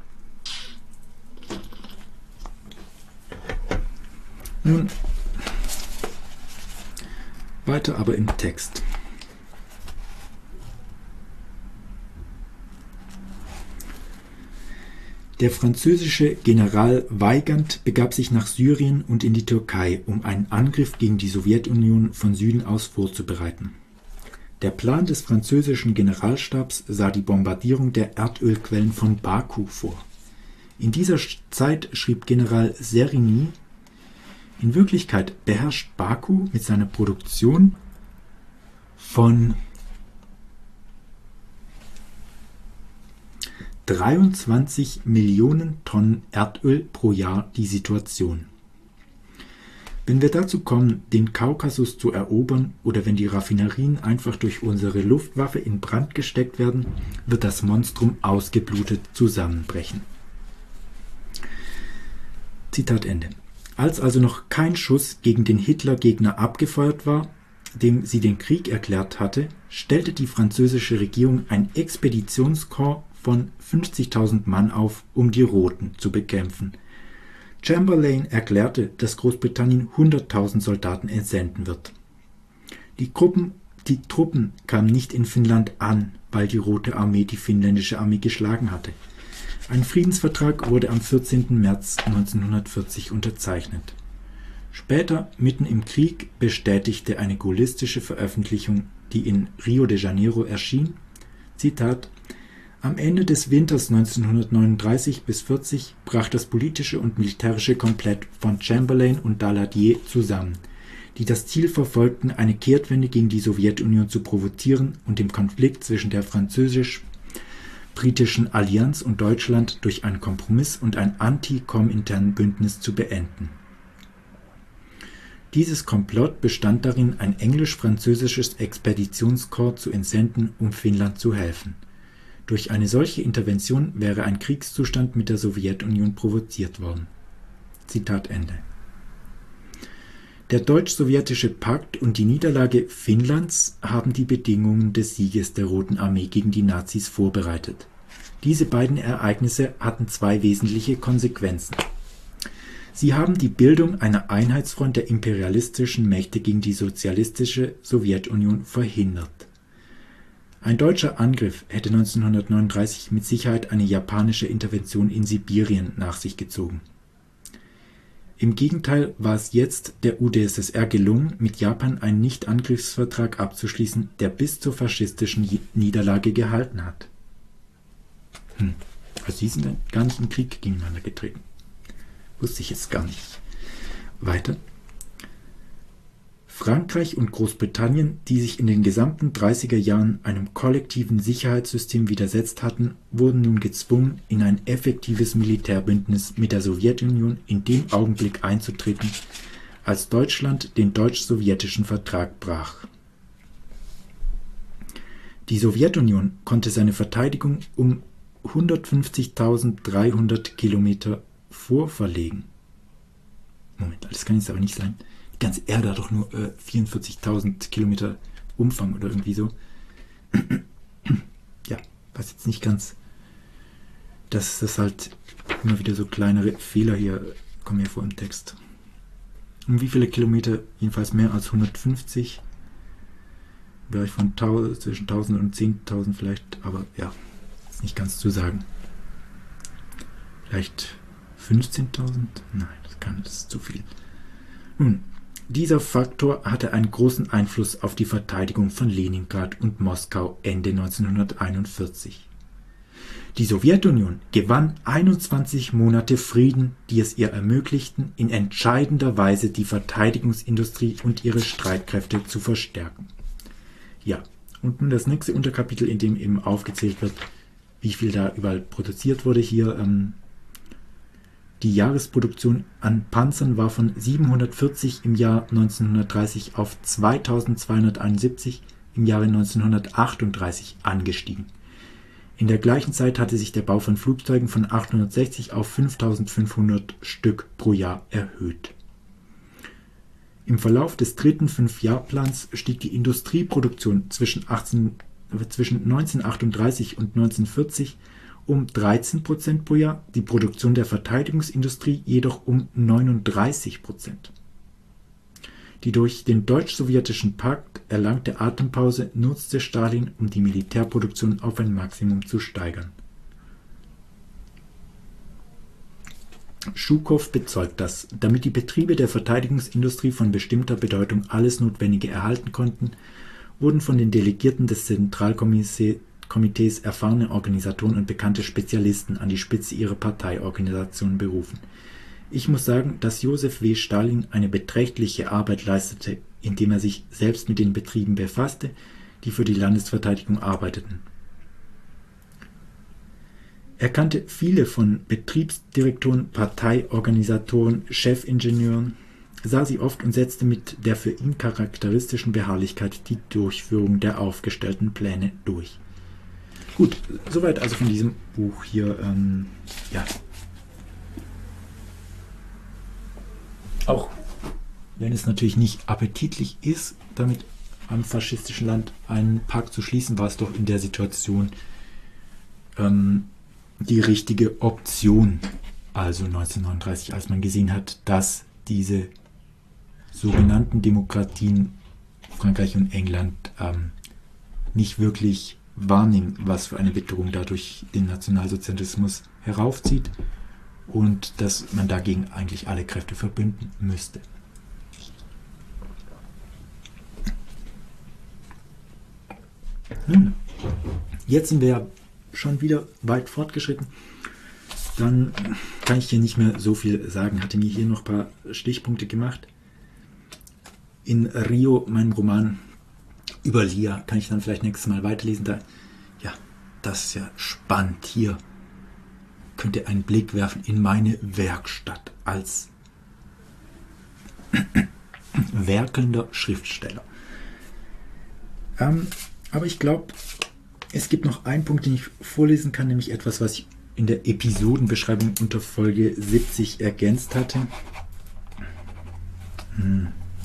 Speaker 4: Nun, weiter aber im Text. Der französische General Weygand begab sich nach Syrien und in die Türkei, um einen Angriff gegen die Sowjetunion von Süden aus vorzubereiten. Der Plan des französischen Generalstabs sah die Bombardierung der Erdölquellen von Baku vor. In dieser Zeit schrieb General Serigny: In Wirklichkeit beherrscht Baku mit seiner Produktion von dreiundzwanzig Millionen Tonnen Erdöl pro Jahr die Situation. Wenn wir dazu kommen, den Kaukasus zu erobern oder wenn die Raffinerien einfach durch unsere Luftwaffe in Brand gesteckt werden, wird das Monstrum ausgeblutet zusammenbrechen. Zitat Ende. Als also noch kein Schuss gegen den Hitler-Gegner abgefeuert war, dem sie den Krieg erklärt hatte, stellte die französische Regierung ein Expeditionskorps von fünfzigtausend Mann auf, um die Roten zu bekämpfen. Chamberlain erklärte, dass Großbritannien hunderttausend Soldaten entsenden wird. Die, Gruppen, die Truppen kamen nicht in Finnland an, weil die Rote Armee die finnländische Armee geschlagen hatte. Ein Friedensvertrag wurde am vierzehnten März neunzehnhundertvierzig unterzeichnet. Später, mitten im Krieg, bestätigte eine gaullistische Veröffentlichung, die in Rio de Janeiro erschien, Zitat: Am Ende des Winters neunzehnhundertneununddreißig bis vierzig brach das politische und militärische Komplett von Chamberlain und Daladier zusammen, die das Ziel verfolgten, eine Kehrtwende gegen die Sowjetunion zu provozieren und den Konflikt zwischen der französisch-britischen Allianz und Deutschland durch einen Kompromiss und ein Anti-Komintern-Bündnis zu beenden. Dieses Komplott bestand darin, ein englisch-französisches Expeditionskorps zu entsenden, um Finnland zu helfen. Durch eine solche Intervention wäre ein Kriegszustand mit der Sowjetunion provoziert worden. Zitat Ende. Der deutsch-sowjetische Pakt und die Niederlage Finnlands haben die Bedingungen des Sieges der Roten Armee gegen die Nazis vorbereitet. Diese beiden Ereignisse hatten zwei wesentliche Konsequenzen. Sie haben die Bildung einer Einheitsfront der imperialistischen Mächte gegen die sozialistische Sowjetunion verhindert. Ein deutscher Angriff hätte neunzehnhundertneununddreißig mit Sicherheit eine japanische Intervention in Sibirien nach sich gezogen. Im Gegenteil war es jetzt der U d S S R gelungen, mit Japan einen Nichtangriffsvertrag abzuschließen, der bis zur faschistischen Niederlage gehalten hat. Hm. Also sie sind gar nicht im Krieg gegeneinander getreten. Wusste ich jetzt gar nicht. Weiter. Frankreich und Großbritannien, die sich in den gesamten dreißiger Jahren einem kollektiven Sicherheitssystem widersetzt hatten, wurden nun gezwungen, in ein effektives Militärbündnis mit der Sowjetunion in dem Augenblick einzutreten, als Deutschland den deutsch-sowjetischen Vertrag brach. Die Sowjetunion konnte seine Verteidigung um hundertfünfzigtausenddreihundert Kilometer vorverlegen. Moment, das kann jetzt aber nicht sein. Die ganze Erde hat doch nur äh, vierundvierzigtausend Kilometer Umfang oder irgendwie so. Ja, was jetzt nicht ganz dass das halt immer wieder so kleinere Fehler hier kommen hier vor im Text. Um wie viele Kilometer? Jedenfalls mehr als hundertfünfzig. Wäre ich von tausend, zwischen tausend und zehntausend vielleicht, aber ja, ist nicht ganz zu sagen. Vielleicht fünfzehntausend? Nein, das kann, das ist zu viel. Nun, dieser Faktor hatte einen großen Einfluss auf die Verteidigung von Leningrad und Moskau Ende neunzehnhunderteinundvierzig. Die Sowjetunion gewann einundzwanzig Monate Frieden, die es ihr ermöglichten, in entscheidender Weise die Verteidigungsindustrie und ihre Streitkräfte zu verstärken. Ja, und nun das nächste Unterkapitel, in dem eben aufgezählt wird, wie viel da überall produziert wurde. Hier ähm, die Jahresproduktion an Panzern war von siebenhundertvierzig im Jahr neunzehnhundertdreißig auf zweitausendzweihunderteinundsiebzig im Jahre neunzehnhundertachtunddreißig angestiegen. In der gleichen Zeit hatte sich der Bau von Flugzeugen von achthundertsechzig auf fünftausendfünfhundert Stück pro Jahr erhöht. Im Verlauf des dritten Fünfjahrplans stieg die Industrieproduktion zwischen, achtzehn, zwischen neunzehnhundertachtunddreißig und neunzehnhundertvierzig um dreizehn Prozent pro Jahr, die Produktion der Verteidigungsindustrie jedoch um neununddreißig Prozent. Die durch den deutsch-sowjetischen Pakt erlangte Atempause nutzte Stalin, um die Militärproduktion auf ein Maximum zu steigern. Schukow bezeugt das, damit die Betriebe der Verteidigungsindustrie von bestimmter Bedeutung alles Notwendige erhalten konnten, wurden von den Delegierten des Zentralkomitees erfahrene Organisatoren und bekannte Spezialisten an die Spitze ihrer Parteiorganisation berufen. Ich muss sagen, dass Josef W. Stalin eine beträchtliche Arbeit leistete, indem er sich selbst mit den Betrieben befasste, die für die Landesverteidigung arbeiteten. Er kannte viele von Betriebsdirektoren, Parteiorganisatoren, Chefingenieuren, sah sie oft und setzte mit der für ihn charakteristischen Beharrlichkeit die Durchführung der aufgestellten Pläne durch. Gut, soweit also von diesem Buch hier. Ähm, ja. Auch wenn es natürlich nicht appetitlich ist, damit einem faschistischen Land einen Pakt zu schließen, war es doch in der Situation ähm, die richtige Option. Also neunzehnhundertneununddreißig, als man gesehen hat, dass diese sogenannten Demokratien Frankreich und England ähm, nicht wirklich wahrnehmen, was für eine Bedrohung dadurch den Nationalsozialismus heraufzieht und dass man dagegen eigentlich alle Kräfte verbünden müsste. Nun, jetzt sind wir ja schon wieder weit fortgeschritten. Dann kann ich hier nicht mehr so viel sagen. Hatte mir hier noch ein paar Stichpunkte gemacht. In Rio, meinem Roman über Lia, kann ich dann vielleicht nächstes Mal weiterlesen. Da, ja, das ist ja spannend. Hier könnt ihr einen Blick werfen in meine Werkstatt als werkelnder Schriftsteller. Ähm, aber ich glaube, es gibt noch einen Punkt, den ich vorlesen kann, nämlich etwas, was ich in der Episodenbeschreibung unter Folge siebzig ergänzt hatte. Hm.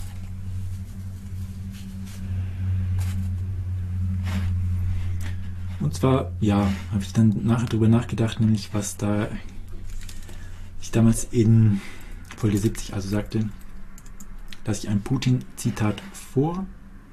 Speaker 4: Und zwar, ja, habe ich dann nachher darüber nachgedacht, nämlich was da ich damals in Folge siebzig also sagte, dass ich ein Putin-Zitat vor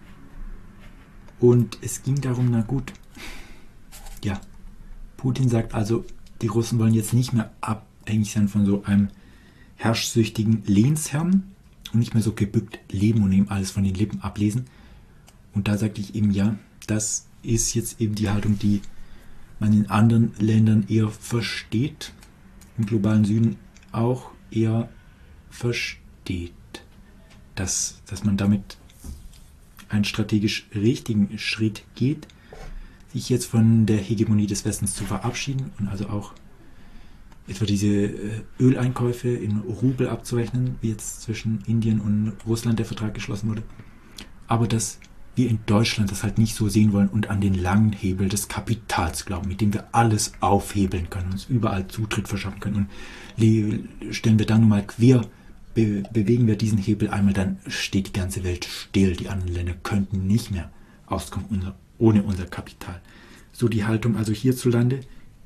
Speaker 4: und es ging darum, na gut, ja, Putin sagt also, die Russen wollen jetzt nicht mehr abhängig sein von so einem herrschsüchtigen Lehnsherrn und nicht mehr so gebückt leben und ihm alles von den Lippen ablesen. Und da sagte ich eben, ja, das ist jetzt eben die Haltung, die man in anderen Ländern eher versteht, im globalen Süden auch eher versteht, dass, dass man damit einen strategisch richtigen Schritt geht, sich jetzt von der Hegemonie des Westens zu verabschieden und also auch etwa diese Öleinkäufe in Rubel abzurechnen, wie jetzt zwischen Indien und Russland der Vertrag geschlossen wurde. Aber dass wir in Deutschland das halt nicht so sehen wollen und an den langen Hebel des Kapitals glauben, mit dem wir alles aufhebeln können, uns überall Zutritt verschaffen können. Und stellen wir dann nun mal quer, be- bewegen wir diesen Hebel einmal, dann steht die ganze Welt still. Die anderen Länder könnten nicht mehr auskommen unser, ohne unser Kapital. So die Haltung also hierzulande.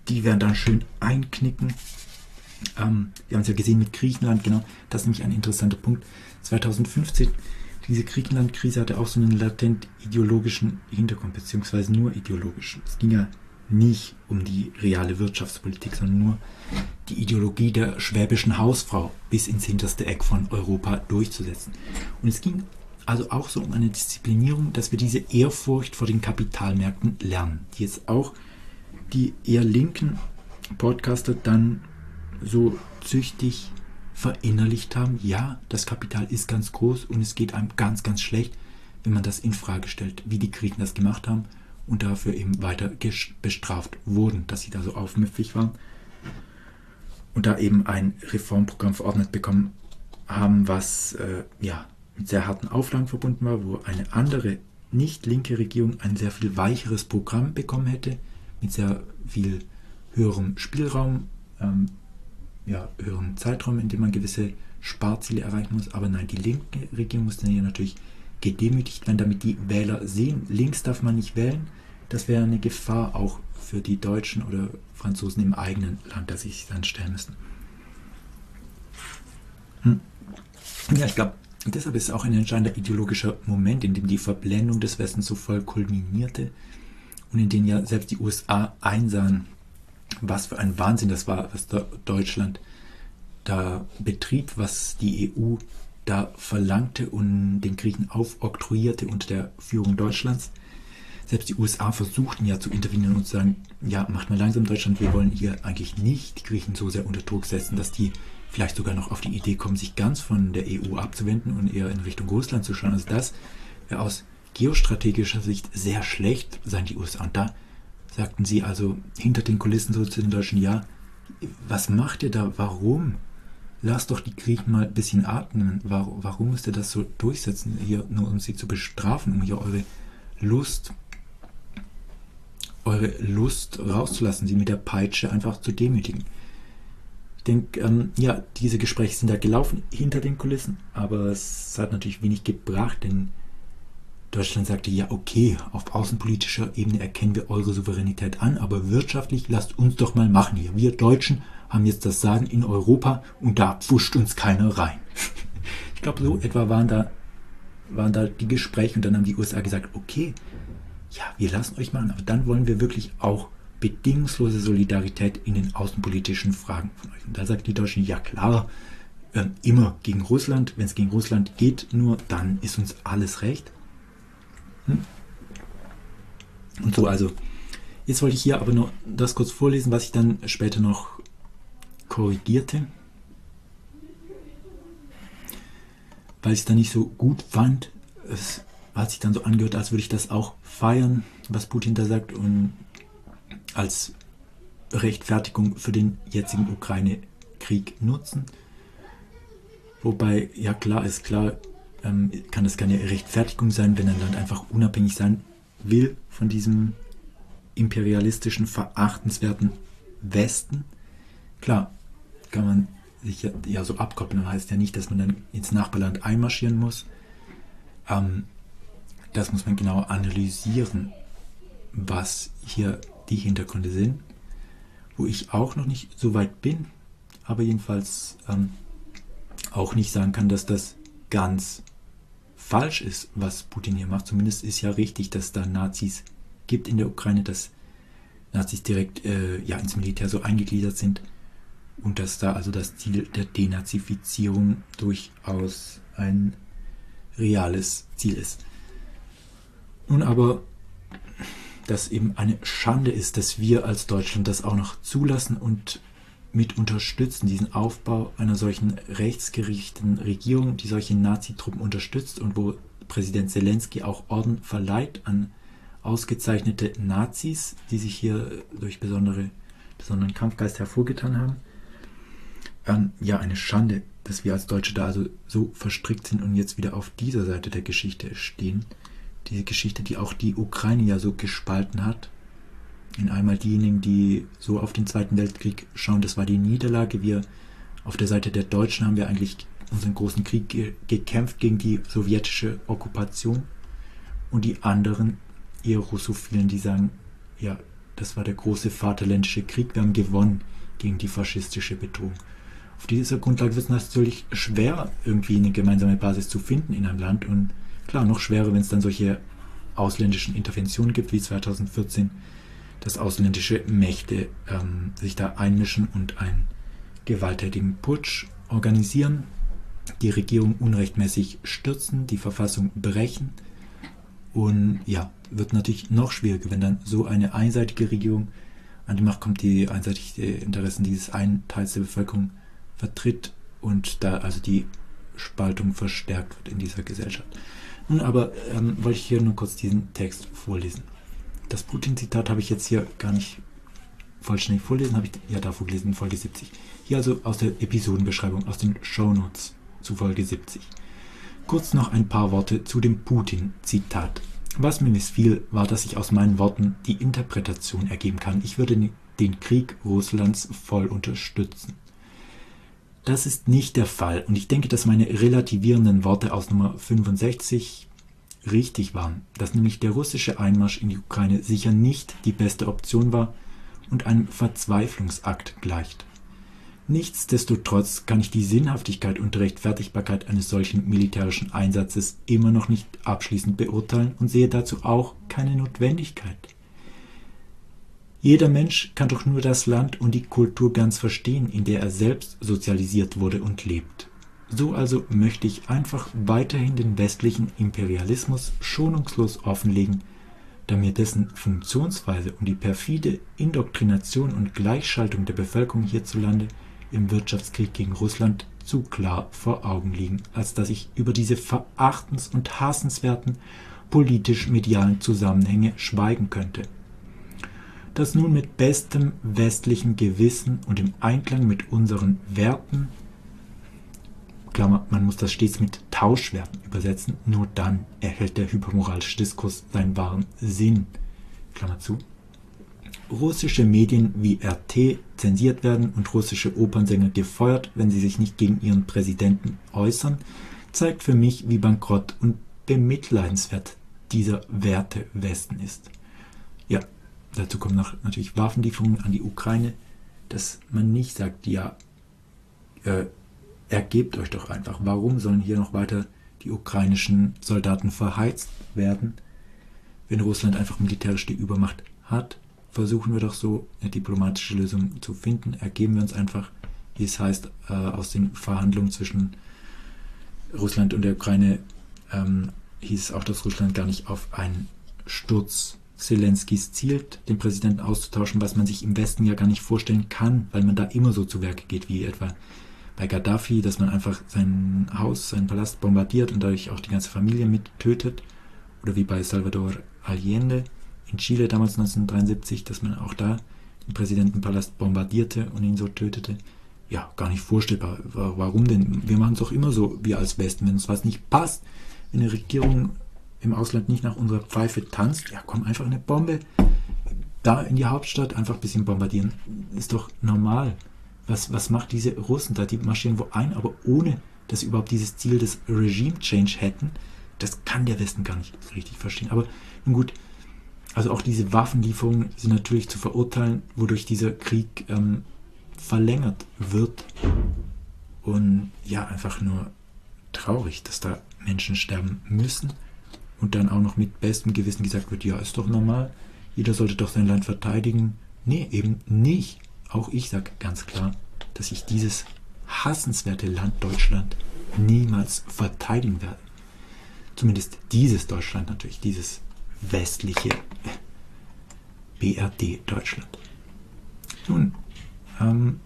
Speaker 4: die werden dann schön einknicken. Ähm, wir haben es ja gesehen mit Griechenland, genau, das ist nämlich ein interessanter Punkt. zweitausendfünfzehn, diese Griechenland-Krise hatte auch so einen latent ideologischen Hintergrund, beziehungsweise nur ideologischen. Es ging ja nicht um die reale Wirtschaftspolitik, sondern nur die Ideologie der schwäbischen Hausfrau bis ins hinterste Eck von Europa durchzusetzen. Und es ging also auch so um eine Disziplinierung, dass wir diese Ehrfurcht vor den Kapitalmärkten lernen, die jetzt auch die eher linken Podcaster dann so züchtig verinnerlicht haben. Ja, das Kapital ist ganz groß und es geht einem ganz, ganz schlecht, wenn man das in Frage stellt, wie die Griechen das gemacht haben und dafür eben weiter bestraft wurden, dass sie da so aufmüpfig waren und da eben ein Reformprogramm verordnet bekommen haben, was äh, ja mit sehr harten Auflagen verbunden war, wo eine andere, nicht linke Regierung ein sehr viel weicheres Programm bekommen hätte, mit sehr viel höherem Spielraum, ähm, ja, höherem Zeitraum, in dem man gewisse Sparziele erreichen muss. Aber nein, die linke Regierung muss dann hier natürlich gedemütigt werden, damit die Wähler sehen, links darf man nicht wählen. Das wäre eine Gefahr auch für die Deutschen oder Franzosen im eigenen Land, dass sie sich dann stellen müssen. Hm. Ja, ich glaube, deshalb ist es auch ein entscheidender ideologischer Moment, in dem die Verblendung des Westens so voll kulminierte und in dem ja selbst die U S A einsahen, was für ein Wahnsinn das war, was da Deutschland da betrieb, was die E U da verlangte und den Griechen aufoktroyierte unter der Führung Deutschlands. Selbst die U S A versuchten ja zu intervenieren und zu sagen, ja, macht mal langsam Deutschland, wir wollen hier eigentlich nicht die Griechen so sehr unter Druck setzen, dass die vielleicht sogar noch auf die Idee kommen, sich ganz von der E U abzuwenden und eher in Richtung Russland zu schauen. Also das wäre aus geostrategischer Sicht sehr schlecht, sagen die U S A. Und da sagten sie also hinter den Kulissen so zu den Deutschen, ja, was macht ihr da? Warum? Lasst doch die Griechen mal ein bisschen atmen. Warum, warum müsst ihr das so durchsetzen, hier nur um sie zu bestrafen, um hier eure Lust, eure Lust rauszulassen, sie mit der Peitsche einfach zu demütigen? Ich denke, ähm, ja, diese Gespräche sind da gelaufen hinter den Kulissen, aber es hat natürlich wenig gebracht, denn Deutschland sagte, ja okay, auf außenpolitischer Ebene erkennen wir eure Souveränität an, aber wirtschaftlich lasst uns doch mal machen hier. Wir Deutschen haben jetzt das Sagen in Europa und da pfuscht uns keiner rein. Ich glaube, so etwa waren da, waren da die Gespräche und dann haben die U S A gesagt, okay, ja, wir lassen euch machen, aber dann wollen wir wirklich auch bedingungslose Solidarität in den außenpolitischen Fragen von euch. Und da sagt die Deutschen, ja klar, äh, immer gegen Russland, wenn es gegen Russland geht, nur dann ist uns alles recht. Hm? Und so, also, jetzt wollte ich hier aber nur das kurz vorlesen, was ich dann später noch korrigierte, weil ich es dann nicht so gut fand. Es hat sich dann so angehört, als würde ich das auch feiern, was Putin da sagt, und als Rechtfertigung für den jetzigen Ukraine-Krieg nutzen. Wobei, ja klar, ist klar, ähm, kann das keine Rechtfertigung sein, wenn ein Land einfach unabhängig sein will von diesem imperialistischen, verachtenswerten Westen. Klar, kann man sich ja, ja so abkoppeln, das heißt ja nicht, dass man dann ins Nachbarland einmarschieren muss. Ähm, das muss man genau analysieren, was hier die Hintergründe sind, wo ich auch noch nicht so weit bin, aber jedenfalls ähm, auch nicht sagen kann, dass das ganz falsch ist, was Putin hier macht. Zumindest ist ja richtig, dass da Nazis gibt in der Ukraine, dass Nazis direkt äh, ja, ins Militär so eingegliedert sind und dass da also das Ziel der Denazifizierung durchaus ein reales Ziel ist. Nun aber, dass eben eine Schande ist, dass wir als Deutschland das auch noch zulassen und mit unterstützen, diesen Aufbau einer solchen rechtsgerichteten Regierung, die solche Nazitruppen unterstützt und wo Präsident Zelensky auch Orden verleiht an ausgezeichnete Nazis, die sich hier durch besondere, besonderen Kampfgeist hervorgetan haben. Ähm, ja, eine Schande, dass wir als Deutsche da also so verstrickt sind und jetzt wieder auf dieser Seite der Geschichte stehen. Diese Geschichte, die auch die Ukraine ja so gespalten hat. In einmal diejenigen, die so auf den Zweiten Weltkrieg schauen, das war die Niederlage. Wir auf der Seite der Deutschen haben wir eigentlich unseren großen Krieg ge- gekämpft gegen die sowjetische Okkupation. Und die anderen, eher Russophilen, die sagen, ja, Das war der große Vaterländische Krieg. Wir haben gewonnen gegen die faschistische Bedrohung. Auf dieser Grundlage wird es natürlich schwer, irgendwie eine gemeinsame Basis zu finden in einem Land. Und klar, noch schwerer, wenn es dann solche ausländischen Interventionen gibt, wie zweitausendvierzehn, dass ausländische Mächte ähm, sich da einmischen und einen gewalttätigen Putsch organisieren, die Regierung unrechtmäßig stürzen, die Verfassung brechen. Und ja, wird natürlich noch schwieriger, wenn dann so eine einseitige Regierung an die Macht kommt, die einseitig die Interessen dieses einen Teils der Bevölkerung vertritt und da also die Spaltung verstärkt wird in dieser Gesellschaft. Nun aber ähm, wollte ich hier nur kurz diesen Text vorlesen. Das Putin-Zitat habe ich jetzt hier gar nicht vollständig vorlesen, habe ich ja davor gelesen in Folge siebzig. Hier also aus der Episodenbeschreibung, aus den Shownotes zu Folge siebzig. Kurz noch ein paar Worte zu dem Putin-Zitat. Was mir missfiel, war, dass ich aus meinen Worten die Interpretation ergeben kann. Ich würde den Krieg Russlands voll unterstützen. Das ist nicht der Fall und ich denke, dass meine relativierenden Worte aus Nummer fünfundsechzig richtig waren, dass nämlich der russische Einmarsch in die Ukraine sicher nicht die beste Option war und einem Verzweiflungsakt gleicht. Nichtsdestotrotz kann ich die Sinnhaftigkeit und Rechtfertigbarkeit eines solchen militärischen Einsatzes immer noch nicht abschließend beurteilen und sehe dazu auch keine Notwendigkeit. Jeder Mensch kann doch nur das Land und die Kultur ganz verstehen, in der er selbst sozialisiert wurde und lebt. So also möchte ich einfach weiterhin den westlichen Imperialismus schonungslos offenlegen, da mir dessen Funktionsweise und die perfide Indoktrination und Gleichschaltung der Bevölkerung hierzulande im Wirtschaftskrieg gegen Russland zu klar vor Augen liegen, als dass ich über diese verachtens- und hassenswerten politisch-medialen Zusammenhänge schweigen könnte. Das nun mit bestem westlichen Gewissen und im Einklang mit unseren Werten, Klammer, man muss das stets mit Tauschwerten übersetzen, nur dann erhält der hypermoralische Diskurs seinen wahren Sinn, Klammer zu, russische Medien wie R T zensiert werden und russische Opernsänger gefeuert, wenn sie sich nicht gegen ihren Präsidenten äußern, zeigt für mich, wie bankrott und bemitleidenswert dieser Werte-Westen ist. Ja, dazu kommen noch natürlich Waffenlieferungen an die Ukraine, dass man nicht sagt, ja, äh, ergebt euch doch einfach. Warum sollen hier noch weiter die ukrainischen Soldaten verheizt werden, wenn Russland einfach militärisch die Übermacht hat? Versuchen wir doch so eine diplomatische Lösung zu finden. Ergeben wir uns einfach, wie es heißt, äh, aus den Verhandlungen zwischen Russland und der Ukraine ähm, hieß es auch, dass Russland gar nicht auf einen Sturz Zelenskis zielt, den Präsidenten auszutauschen, was man sich im Westen ja gar nicht vorstellen kann, weil man da immer so zu Werke geht, wie etwa bei Gaddafi, dass man einfach sein Haus, seinen Palast bombardiert und dadurch auch die ganze Familie mit tötet. Oder wie bei Salvador Allende in Chile damals neunzehnhundertdreiundsiebzig, dass man auch da den Präsidentenpalast bombardierte und ihn so tötete. Ja, gar nicht vorstellbar. Warum denn? Wir machen es doch immer so, wir als Westen, wenn uns was nicht passt. Wenn eine Regierung im Ausland nicht nach unserer Pfeife tanzt, ja komm, einfach eine Bombe da in die Hauptstadt, einfach ein bisschen bombardieren. Ist doch normal. Was, was macht diese Russen da? Die marschieren wo ein, aber ohne, dass sie überhaupt dieses Ziel des Regime-Change hätten. Das kann der Westen gar nicht richtig verstehen. Aber nun gut, also auch diese Waffenlieferungen sind natürlich zu verurteilen, wodurch dieser Krieg ähm, verlängert wird. Und ja, einfach nur traurig, dass da Menschen sterben müssen und dann auch noch mit bestem Gewissen gesagt wird, ja, ist doch normal, jeder sollte doch sein Land verteidigen. Nee, eben nicht. Auch ich sage ganz klar, dass ich dieses hassenswerte Land Deutschland niemals verteidigen werde. Zumindest dieses Deutschland natürlich, dieses westliche B R D Deutschland. Nun, ähm,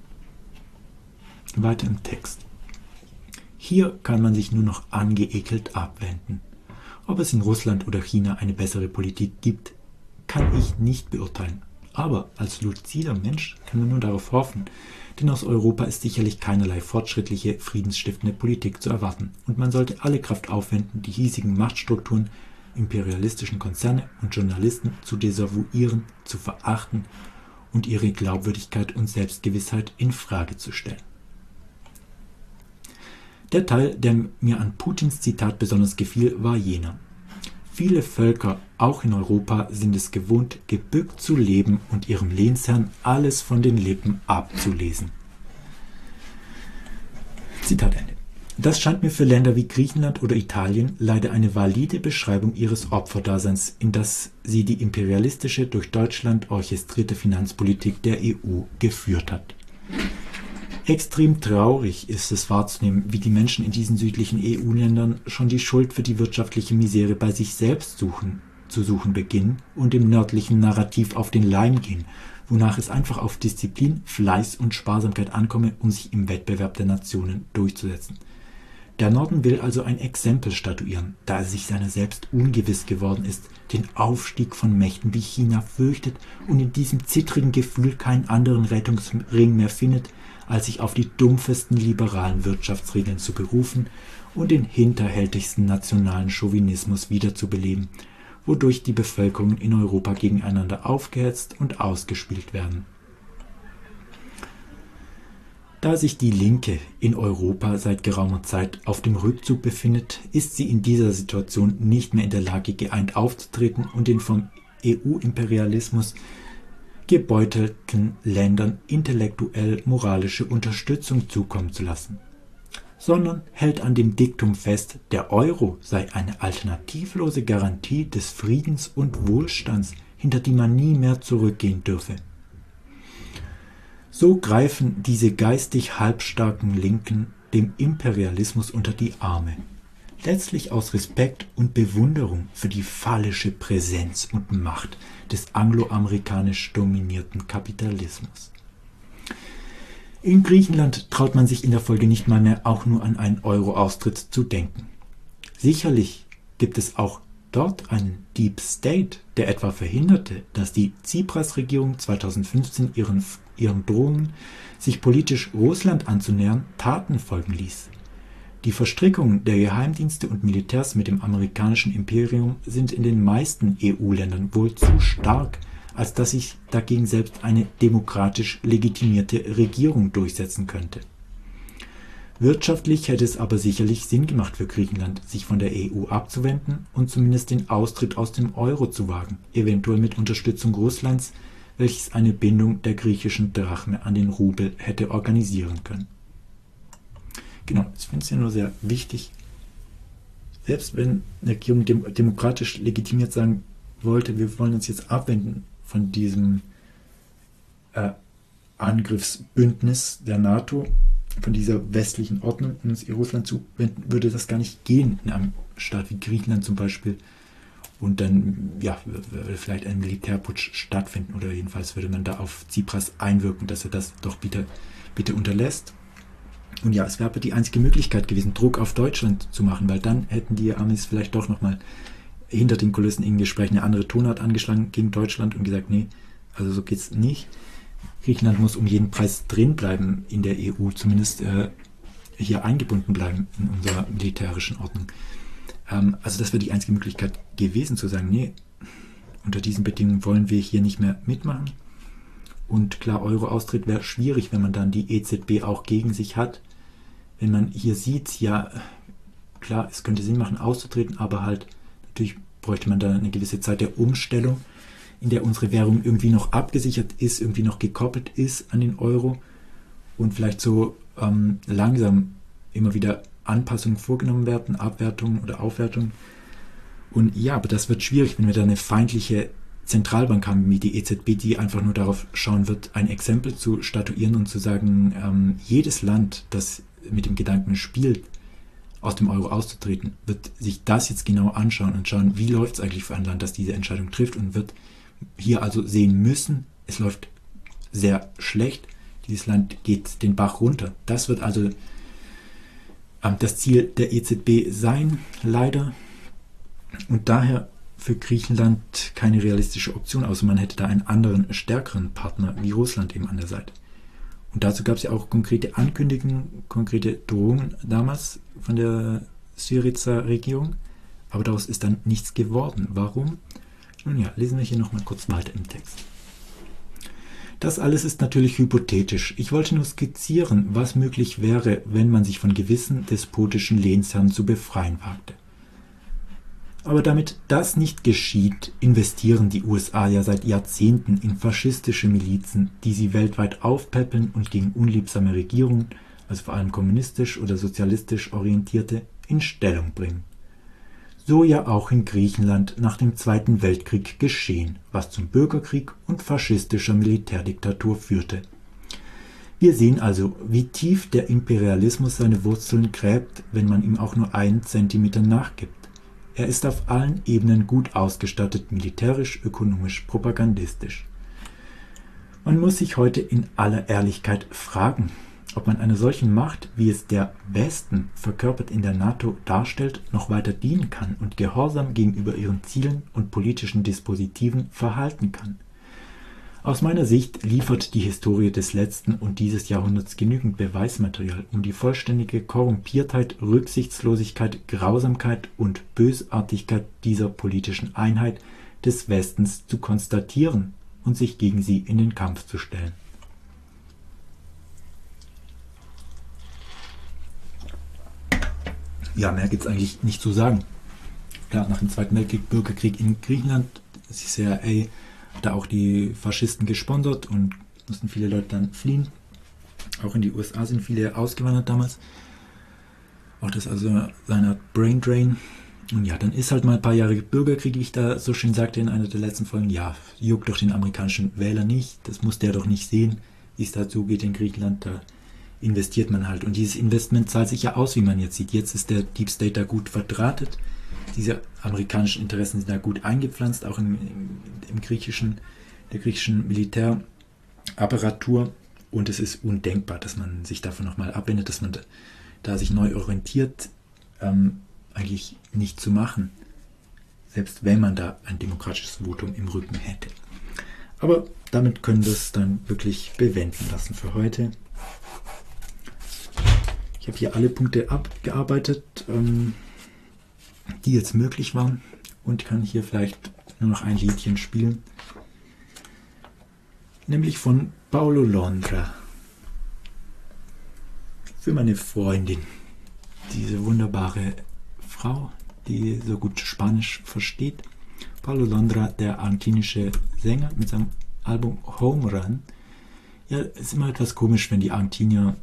Speaker 4: weiter im Text. Hier kann man sich nur noch angeekelt abwenden. Ob es in Russland oder China eine bessere Politik gibt, kann ich nicht beurteilen. Aber als luzider Mensch kann man nur darauf hoffen, denn aus Europa ist sicherlich keinerlei fortschrittliche, friedensstiftende Politik zu erwarten und man sollte alle Kraft aufwenden, die hiesigen Machtstrukturen, imperialistischen Konzerne und Journalisten zu desavouieren, zu verachten und ihre Glaubwürdigkeit und Selbstgewissheit in Frage zu stellen. Der Teil, der mir an Putins Zitat besonders gefiel, war jener. Viele Völker, auch in Europa, sind es gewohnt, gebückt zu leben und ihrem Lehnsherrn alles von den Lippen abzulesen. Zitat Ende. Das scheint mir für Länder wie Griechenland oder Italien leider eine valide Beschreibung ihres Opferdaseins, in das sie die imperialistische, durch Deutschland orchestrierte Finanzpolitik der E U geführt hat. Extrem traurig ist es wahrzunehmen, wie die Menschen in diesen südlichen E U-Ländern schon die Schuld für die wirtschaftliche Misere bei sich selbst suchen, zu suchen beginnen und dem nördlichen Narrativ auf den Leim gehen, wonach es einfach auf Disziplin, Fleiß und Sparsamkeit ankomme, um sich im Wettbewerb der Nationen durchzusetzen. Der Norden will also ein Exempel statuieren, da er sich seiner selbst ungewiss geworden ist, den Aufstieg von Mächten wie China fürchtet und in diesem zittrigen Gefühl keinen anderen Rettungsring mehr findet, als sich auf die dumpfesten liberalen Wirtschaftsregeln zu berufen und den hinterhältigsten nationalen Chauvinismus wiederzubeleben, wodurch die Bevölkerungen in Europa gegeneinander aufgehetzt und ausgespielt werden. Da sich die Linke in Europa seit geraumer Zeit auf dem Rückzug befindet, ist sie in dieser Situation nicht mehr in der Lage, geeint aufzutreten und den vom E U-Imperialismus gebeutelten Ländern intellektuell moralische Unterstützung zukommen zu lassen, sondern hält an dem Diktum fest, der Euro sei eine alternativlose Garantie des Friedens und Wohlstands, hinter die man nie mehr zurückgehen dürfe. So greifen diese geistig halbstarken Linken dem Imperialismus unter die Arme, letztlich aus Respekt und Bewunderung für die phallische Präsenz und Macht des angloamerikanisch dominierten Kapitalismus. In Griechenland traut man sich in der Folge nicht mal mehr auch nur an einen Euro-Austritt zu denken. Sicherlich gibt es auch dort einen Deep State, der etwa verhinderte, dass die Tsipras-Regierung zweitausendfünfzehn ihren, ihren Drohungen, sich politisch Russland anzunähern, Taten folgen ließ. Die Verstrickungen der Geheimdienste und Militärs mit dem amerikanischen Imperium sind in den meisten E U-Ländern wohl zu stark, als dass sich dagegen selbst eine demokratisch legitimierte Regierung durchsetzen könnte. Wirtschaftlich hätte es aber sicherlich Sinn gemacht für Griechenland, sich von der E U abzuwenden und zumindest den Austritt aus dem Euro zu wagen, eventuell mit Unterstützung Russlands, welches eine Bindung der griechischen Drachme an den Rubel hätte organisieren können. Genau, ich finde es ja nur sehr wichtig, selbst wenn eine Regierung dem, demokratisch legitimiert sagen wollte, wir wollen uns jetzt abwenden von diesem äh, Angriffsbündnis der NATO, von dieser westlichen Ordnung, und uns ihr Russland zuwenden, würde das gar nicht gehen in einem Staat wie Griechenland zum Beispiel. Und dann ja, würde vielleicht ein Militärputsch stattfinden oder jedenfalls würde man da auf Tsipras einwirken, dass er das doch bitte, bitte unterlässt. Und ja, es wäre aber die einzige Möglichkeit gewesen, Druck auf Deutschland zu machen, weil dann hätten die Amis vielleicht doch nochmal hinter den Kulissen in Gesprächen eine andere Tonart angeschlagen gegen Deutschland und gesagt, nee, also so geht's nicht. Griechenland muss um jeden Preis drin bleiben in der E U, zumindest äh, hier eingebunden bleiben in unserer militärischen Ordnung. Ähm, also das wäre die einzige Möglichkeit gewesen, zu sagen, nee, unter diesen Bedingungen wollen wir hier nicht mehr mitmachen. Und klar, Euro-Austritt wäre schwierig, wenn man dann die E Z B auch gegen sich hat. Wenn man hier sieht, ja, klar, es könnte Sinn machen, auszutreten, aber halt, natürlich bräuchte man da eine gewisse Zeit der Umstellung, in der unsere Währung irgendwie noch abgesichert ist, irgendwie noch gekoppelt ist an den Euro und vielleicht so ähm, langsam immer wieder Anpassungen vorgenommen werden, Abwertungen oder Aufwertungen. Und ja, aber das wird schwierig, wenn wir da eine feindliche Zentralbank haben wie die E Z B, die einfach nur darauf schauen wird, ein Exempel zu statuieren und zu sagen, ähm, jedes Land, das mit dem Gedanken spielt, aus dem Euro auszutreten, wird sich das jetzt genau anschauen und schauen, wie läuft es eigentlich für ein Land, das diese Entscheidung trifft und wird hier also sehen müssen, es läuft sehr schlecht, dieses Land geht den Bach runter. Das wird also ähm, das Ziel der E Z B sein, leider. Und daher für Griechenland keine realistische Option, außer man hätte da einen anderen, stärkeren Partner wie Russland eben an der Seite. Und dazu gab es ja auch konkrete Ankündigungen, konkrete Drohungen damals von der Syriza-Regierung, aber daraus ist dann nichts geworden. Warum? Nun ja, lesen wir hier nochmal kurz weiter im Text. Das alles ist natürlich hypothetisch. Ich wollte nur skizzieren, was möglich wäre, wenn man sich von gewissen despotischen Lehnsherren zu befreien wagte. Aber damit das nicht geschieht, investieren die U S A ja seit Jahrzehnten in faschistische Milizen, die sie weltweit aufpäppeln und gegen unliebsame Regierungen, also vor allem kommunistisch oder sozialistisch orientierte, in Stellung bringen. So ja auch in Griechenland nach dem Zweiten Weltkrieg geschehen, was zum Bürgerkrieg und faschistischer Militärdiktatur führte. Wir sehen also, wie tief der Imperialismus seine Wurzeln gräbt, wenn man ihm auch nur einen Zentimeter nachgibt. Er ist auf allen Ebenen gut ausgestattet, militärisch, ökonomisch, propagandistisch. Man muss sich heute in aller Ehrlichkeit fragen, ob man einer solchen Macht, wie es der Westen verkörpert in der NATO darstellt, noch weiter dienen kann und gehorsam gegenüber ihren Zielen und politischen Dispositiven verhalten kann. Aus meiner Sicht liefert die Historie des letzten und dieses Jahrhunderts genügend Beweismaterial, um die vollständige Korrumpiertheit, Rücksichtslosigkeit, Grausamkeit und Bösartigkeit dieser politischen Einheit des Westens zu konstatieren und sich gegen sie in den Kampf zu stellen. Ja, mehr gibt es eigentlich nicht zu sagen. Klar, nach dem Zweiten Weltkrieg, Bürgerkrieg in Griechenland, die C I A hat da auch die Faschisten gesponsert und mussten viele Leute dann fliehen. Auch in die U S A sind viele ausgewandert damals. Auch das also eine Art Brain Drain. Und ja, dann ist halt mal ein paar Jahre Bürgerkrieg, wie ich da so schön sagte in einer der letzten Folgen. Ja, juckt doch den amerikanischen Wähler nicht. Das muss der doch nicht sehen, wie es dazu geht in Griechenland. Da investiert man halt. Und dieses Investment zahlt sich ja aus, wie man jetzt sieht. Jetzt ist der Deep State da gut verdrahtet. Diese amerikanischen Interessen sind da gut eingepflanzt, auch im, im, im griechischen, der griechischen Militärapparatur. Und es ist undenkbar, dass man sich davon nochmal abwendet, dass man da, da sich neu orientiert, ähm, eigentlich nicht zu machen. Selbst wenn man da ein demokratisches Votum im Rücken hätte. Aber damit können wir es dann wirklich bewenden lassen für heute. Ich habe hier alle Punkte abgearbeitet, ähm, die jetzt möglich waren, und kann hier vielleicht nur noch ein Liedchen spielen, nämlich von Paulo Londra. Für meine Freundin, diese wunderbare Frau, die so gut Spanisch versteht. Paulo Londra, der argentinische Sänger, mit seinem Album Home Run. Ja, es ist immer etwas komisch, wenn die Argentinier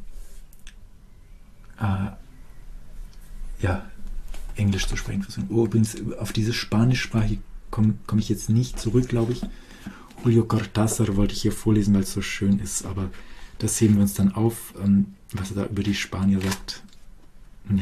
Speaker 4: äh, ja, Englisch zu sprechen versuchen. Oh, übrigens, auf diese Spanischsprache komme komm ich jetzt nicht zurück, glaube ich. Julio Cortázar wollte ich hier vorlesen, weil es so schön ist, aber das heben wir uns dann auf, ähm, was er da über die Spanier sagt. Ja.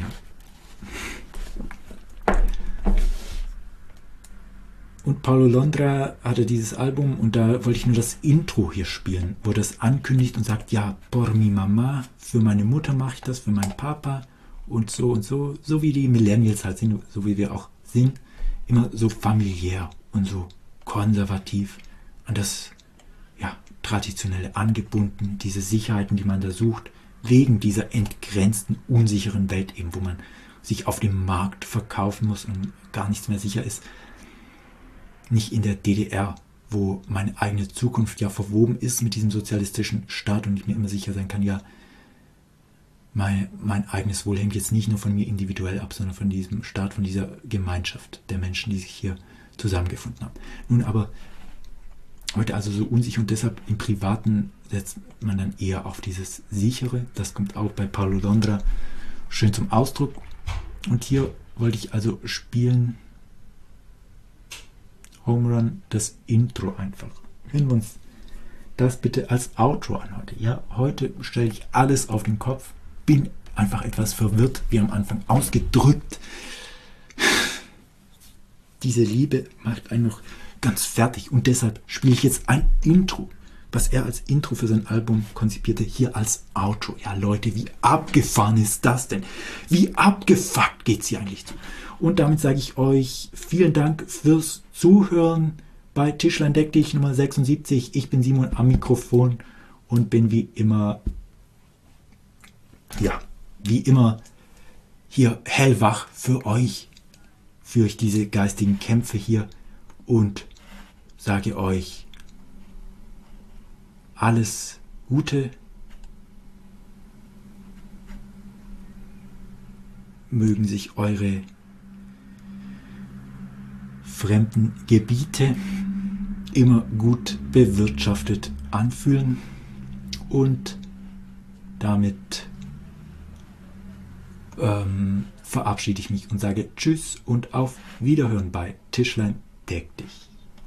Speaker 4: Und Paulo Londra hatte dieses Album, und da wollte ich nur das Intro hier spielen, wo das ankündigt und sagt, ja, por mi mamá, für meine Mutter mache ich das, für meinen Papa und so und so, so wie die Millennials halt sind, so wie wir auch sind, immer so familiär und so konservativ an das ja, Traditionelle angebunden, diese Sicherheiten, die man da sucht, wegen dieser entgrenzten, unsicheren Welt eben, wo man sich auf dem Markt verkaufen muss und gar nichts mehr sicher ist. Nicht in der D D R, wo meine eigene Zukunft ja verwoben ist mit diesem sozialistischen Staat und ich mir immer sicher sein kann, ja, mein, mein eigenes Wohl hängt jetzt nicht nur von mir individuell ab, sondern von diesem Staat, von dieser Gemeinschaft der Menschen, die sich hier zusammengefunden haben. Nun aber heute also so unsicher, und deshalb im Privaten setzt man dann eher auf dieses Sichere. Das kommt auch bei Paulo Londra schön zum Ausdruck. Und hier wollte ich also spielen Home Run, das Intro einfach. Hören wir uns das bitte als Outro an heute. Ja, heute stelle ich alles auf den Kopf, bin einfach etwas verwirrt, wie am Anfang ausgedrückt. Diese Liebe macht einen noch ganz fertig, und deshalb spiele ich jetzt ein Intro, was er als Intro für sein Album konzipierte, hier als Outro. Ja Leute, wie abgefahren ist das denn? Wie abgefuckt geht's hier eigentlich zu? Und damit sage ich euch vielen Dank fürs Zuhören bei Tischlein Deck dich Nummer sechsundsiebzig. Ich bin Simon am Mikrofon und bin wie immer, ja, wie immer hier hellwach für euch, für euch diese geistigen Kämpfe hier, und sage euch alles Gute. Mögen sich eure fremden Gebiete immer gut bewirtschaftet anfühlen. Und damit ähm, verabschiede ich mich und sage Tschüss und auf Wiederhören bei Tischlein deck dich.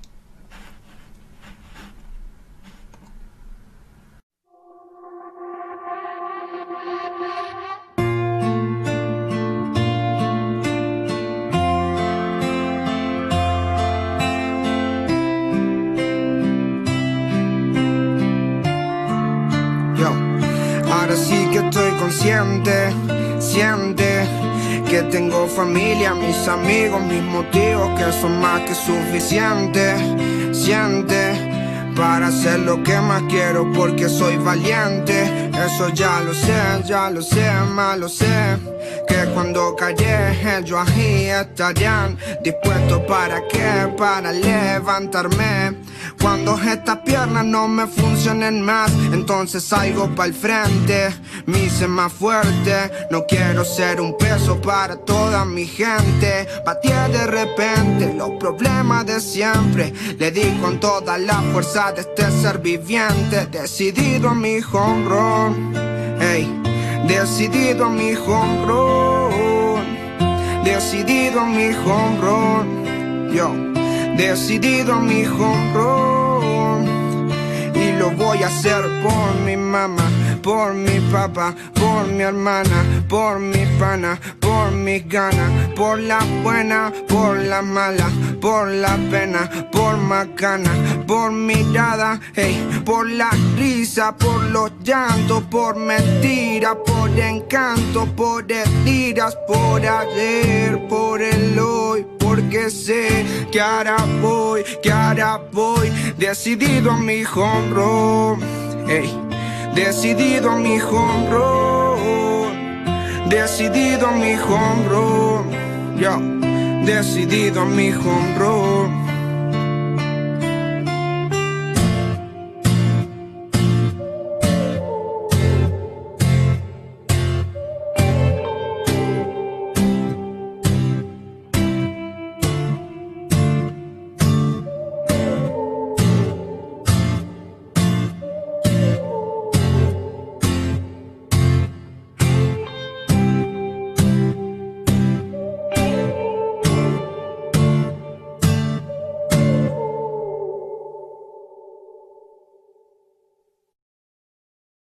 Speaker 5: Ahora sí que estoy consciente, siente que tengo familia, mis amigos, mis motivos que son más que suficientes. Siente para hacer lo que más quiero porque soy valiente. Eso ya lo sé, ya lo sé, más lo sé. Que cuando callé ellos ahí estarían dispuestos para qué, para levantarme. Cuando estas piernas no me funcionen más, entonces salgo pa'l frente, me hice más fuerte. No quiero ser un peso para toda mi gente. Pateé de repente los problemas de siempre. Le di con toda la fuerza de este ser viviente. Decidido a mi home run, hey, decidido a mi home run, decidido a mi home run, yo, decidido a mi home run. Y lo voy a hacer por mi mamá, por mi papá, por mi hermana, por mi pana, por mis ganas, por la buena, por la mala, por la pena, por macana, por mirada, hey, por la risa, por los llantos, por mentiras, por encanto, por heridas, por ayer, por el hoy. Porque sé que ahora voy, que ahora voy decidido a mi home run, hey, decidido a mi home run, decidido a mi home run, yo, decidido a mi home run.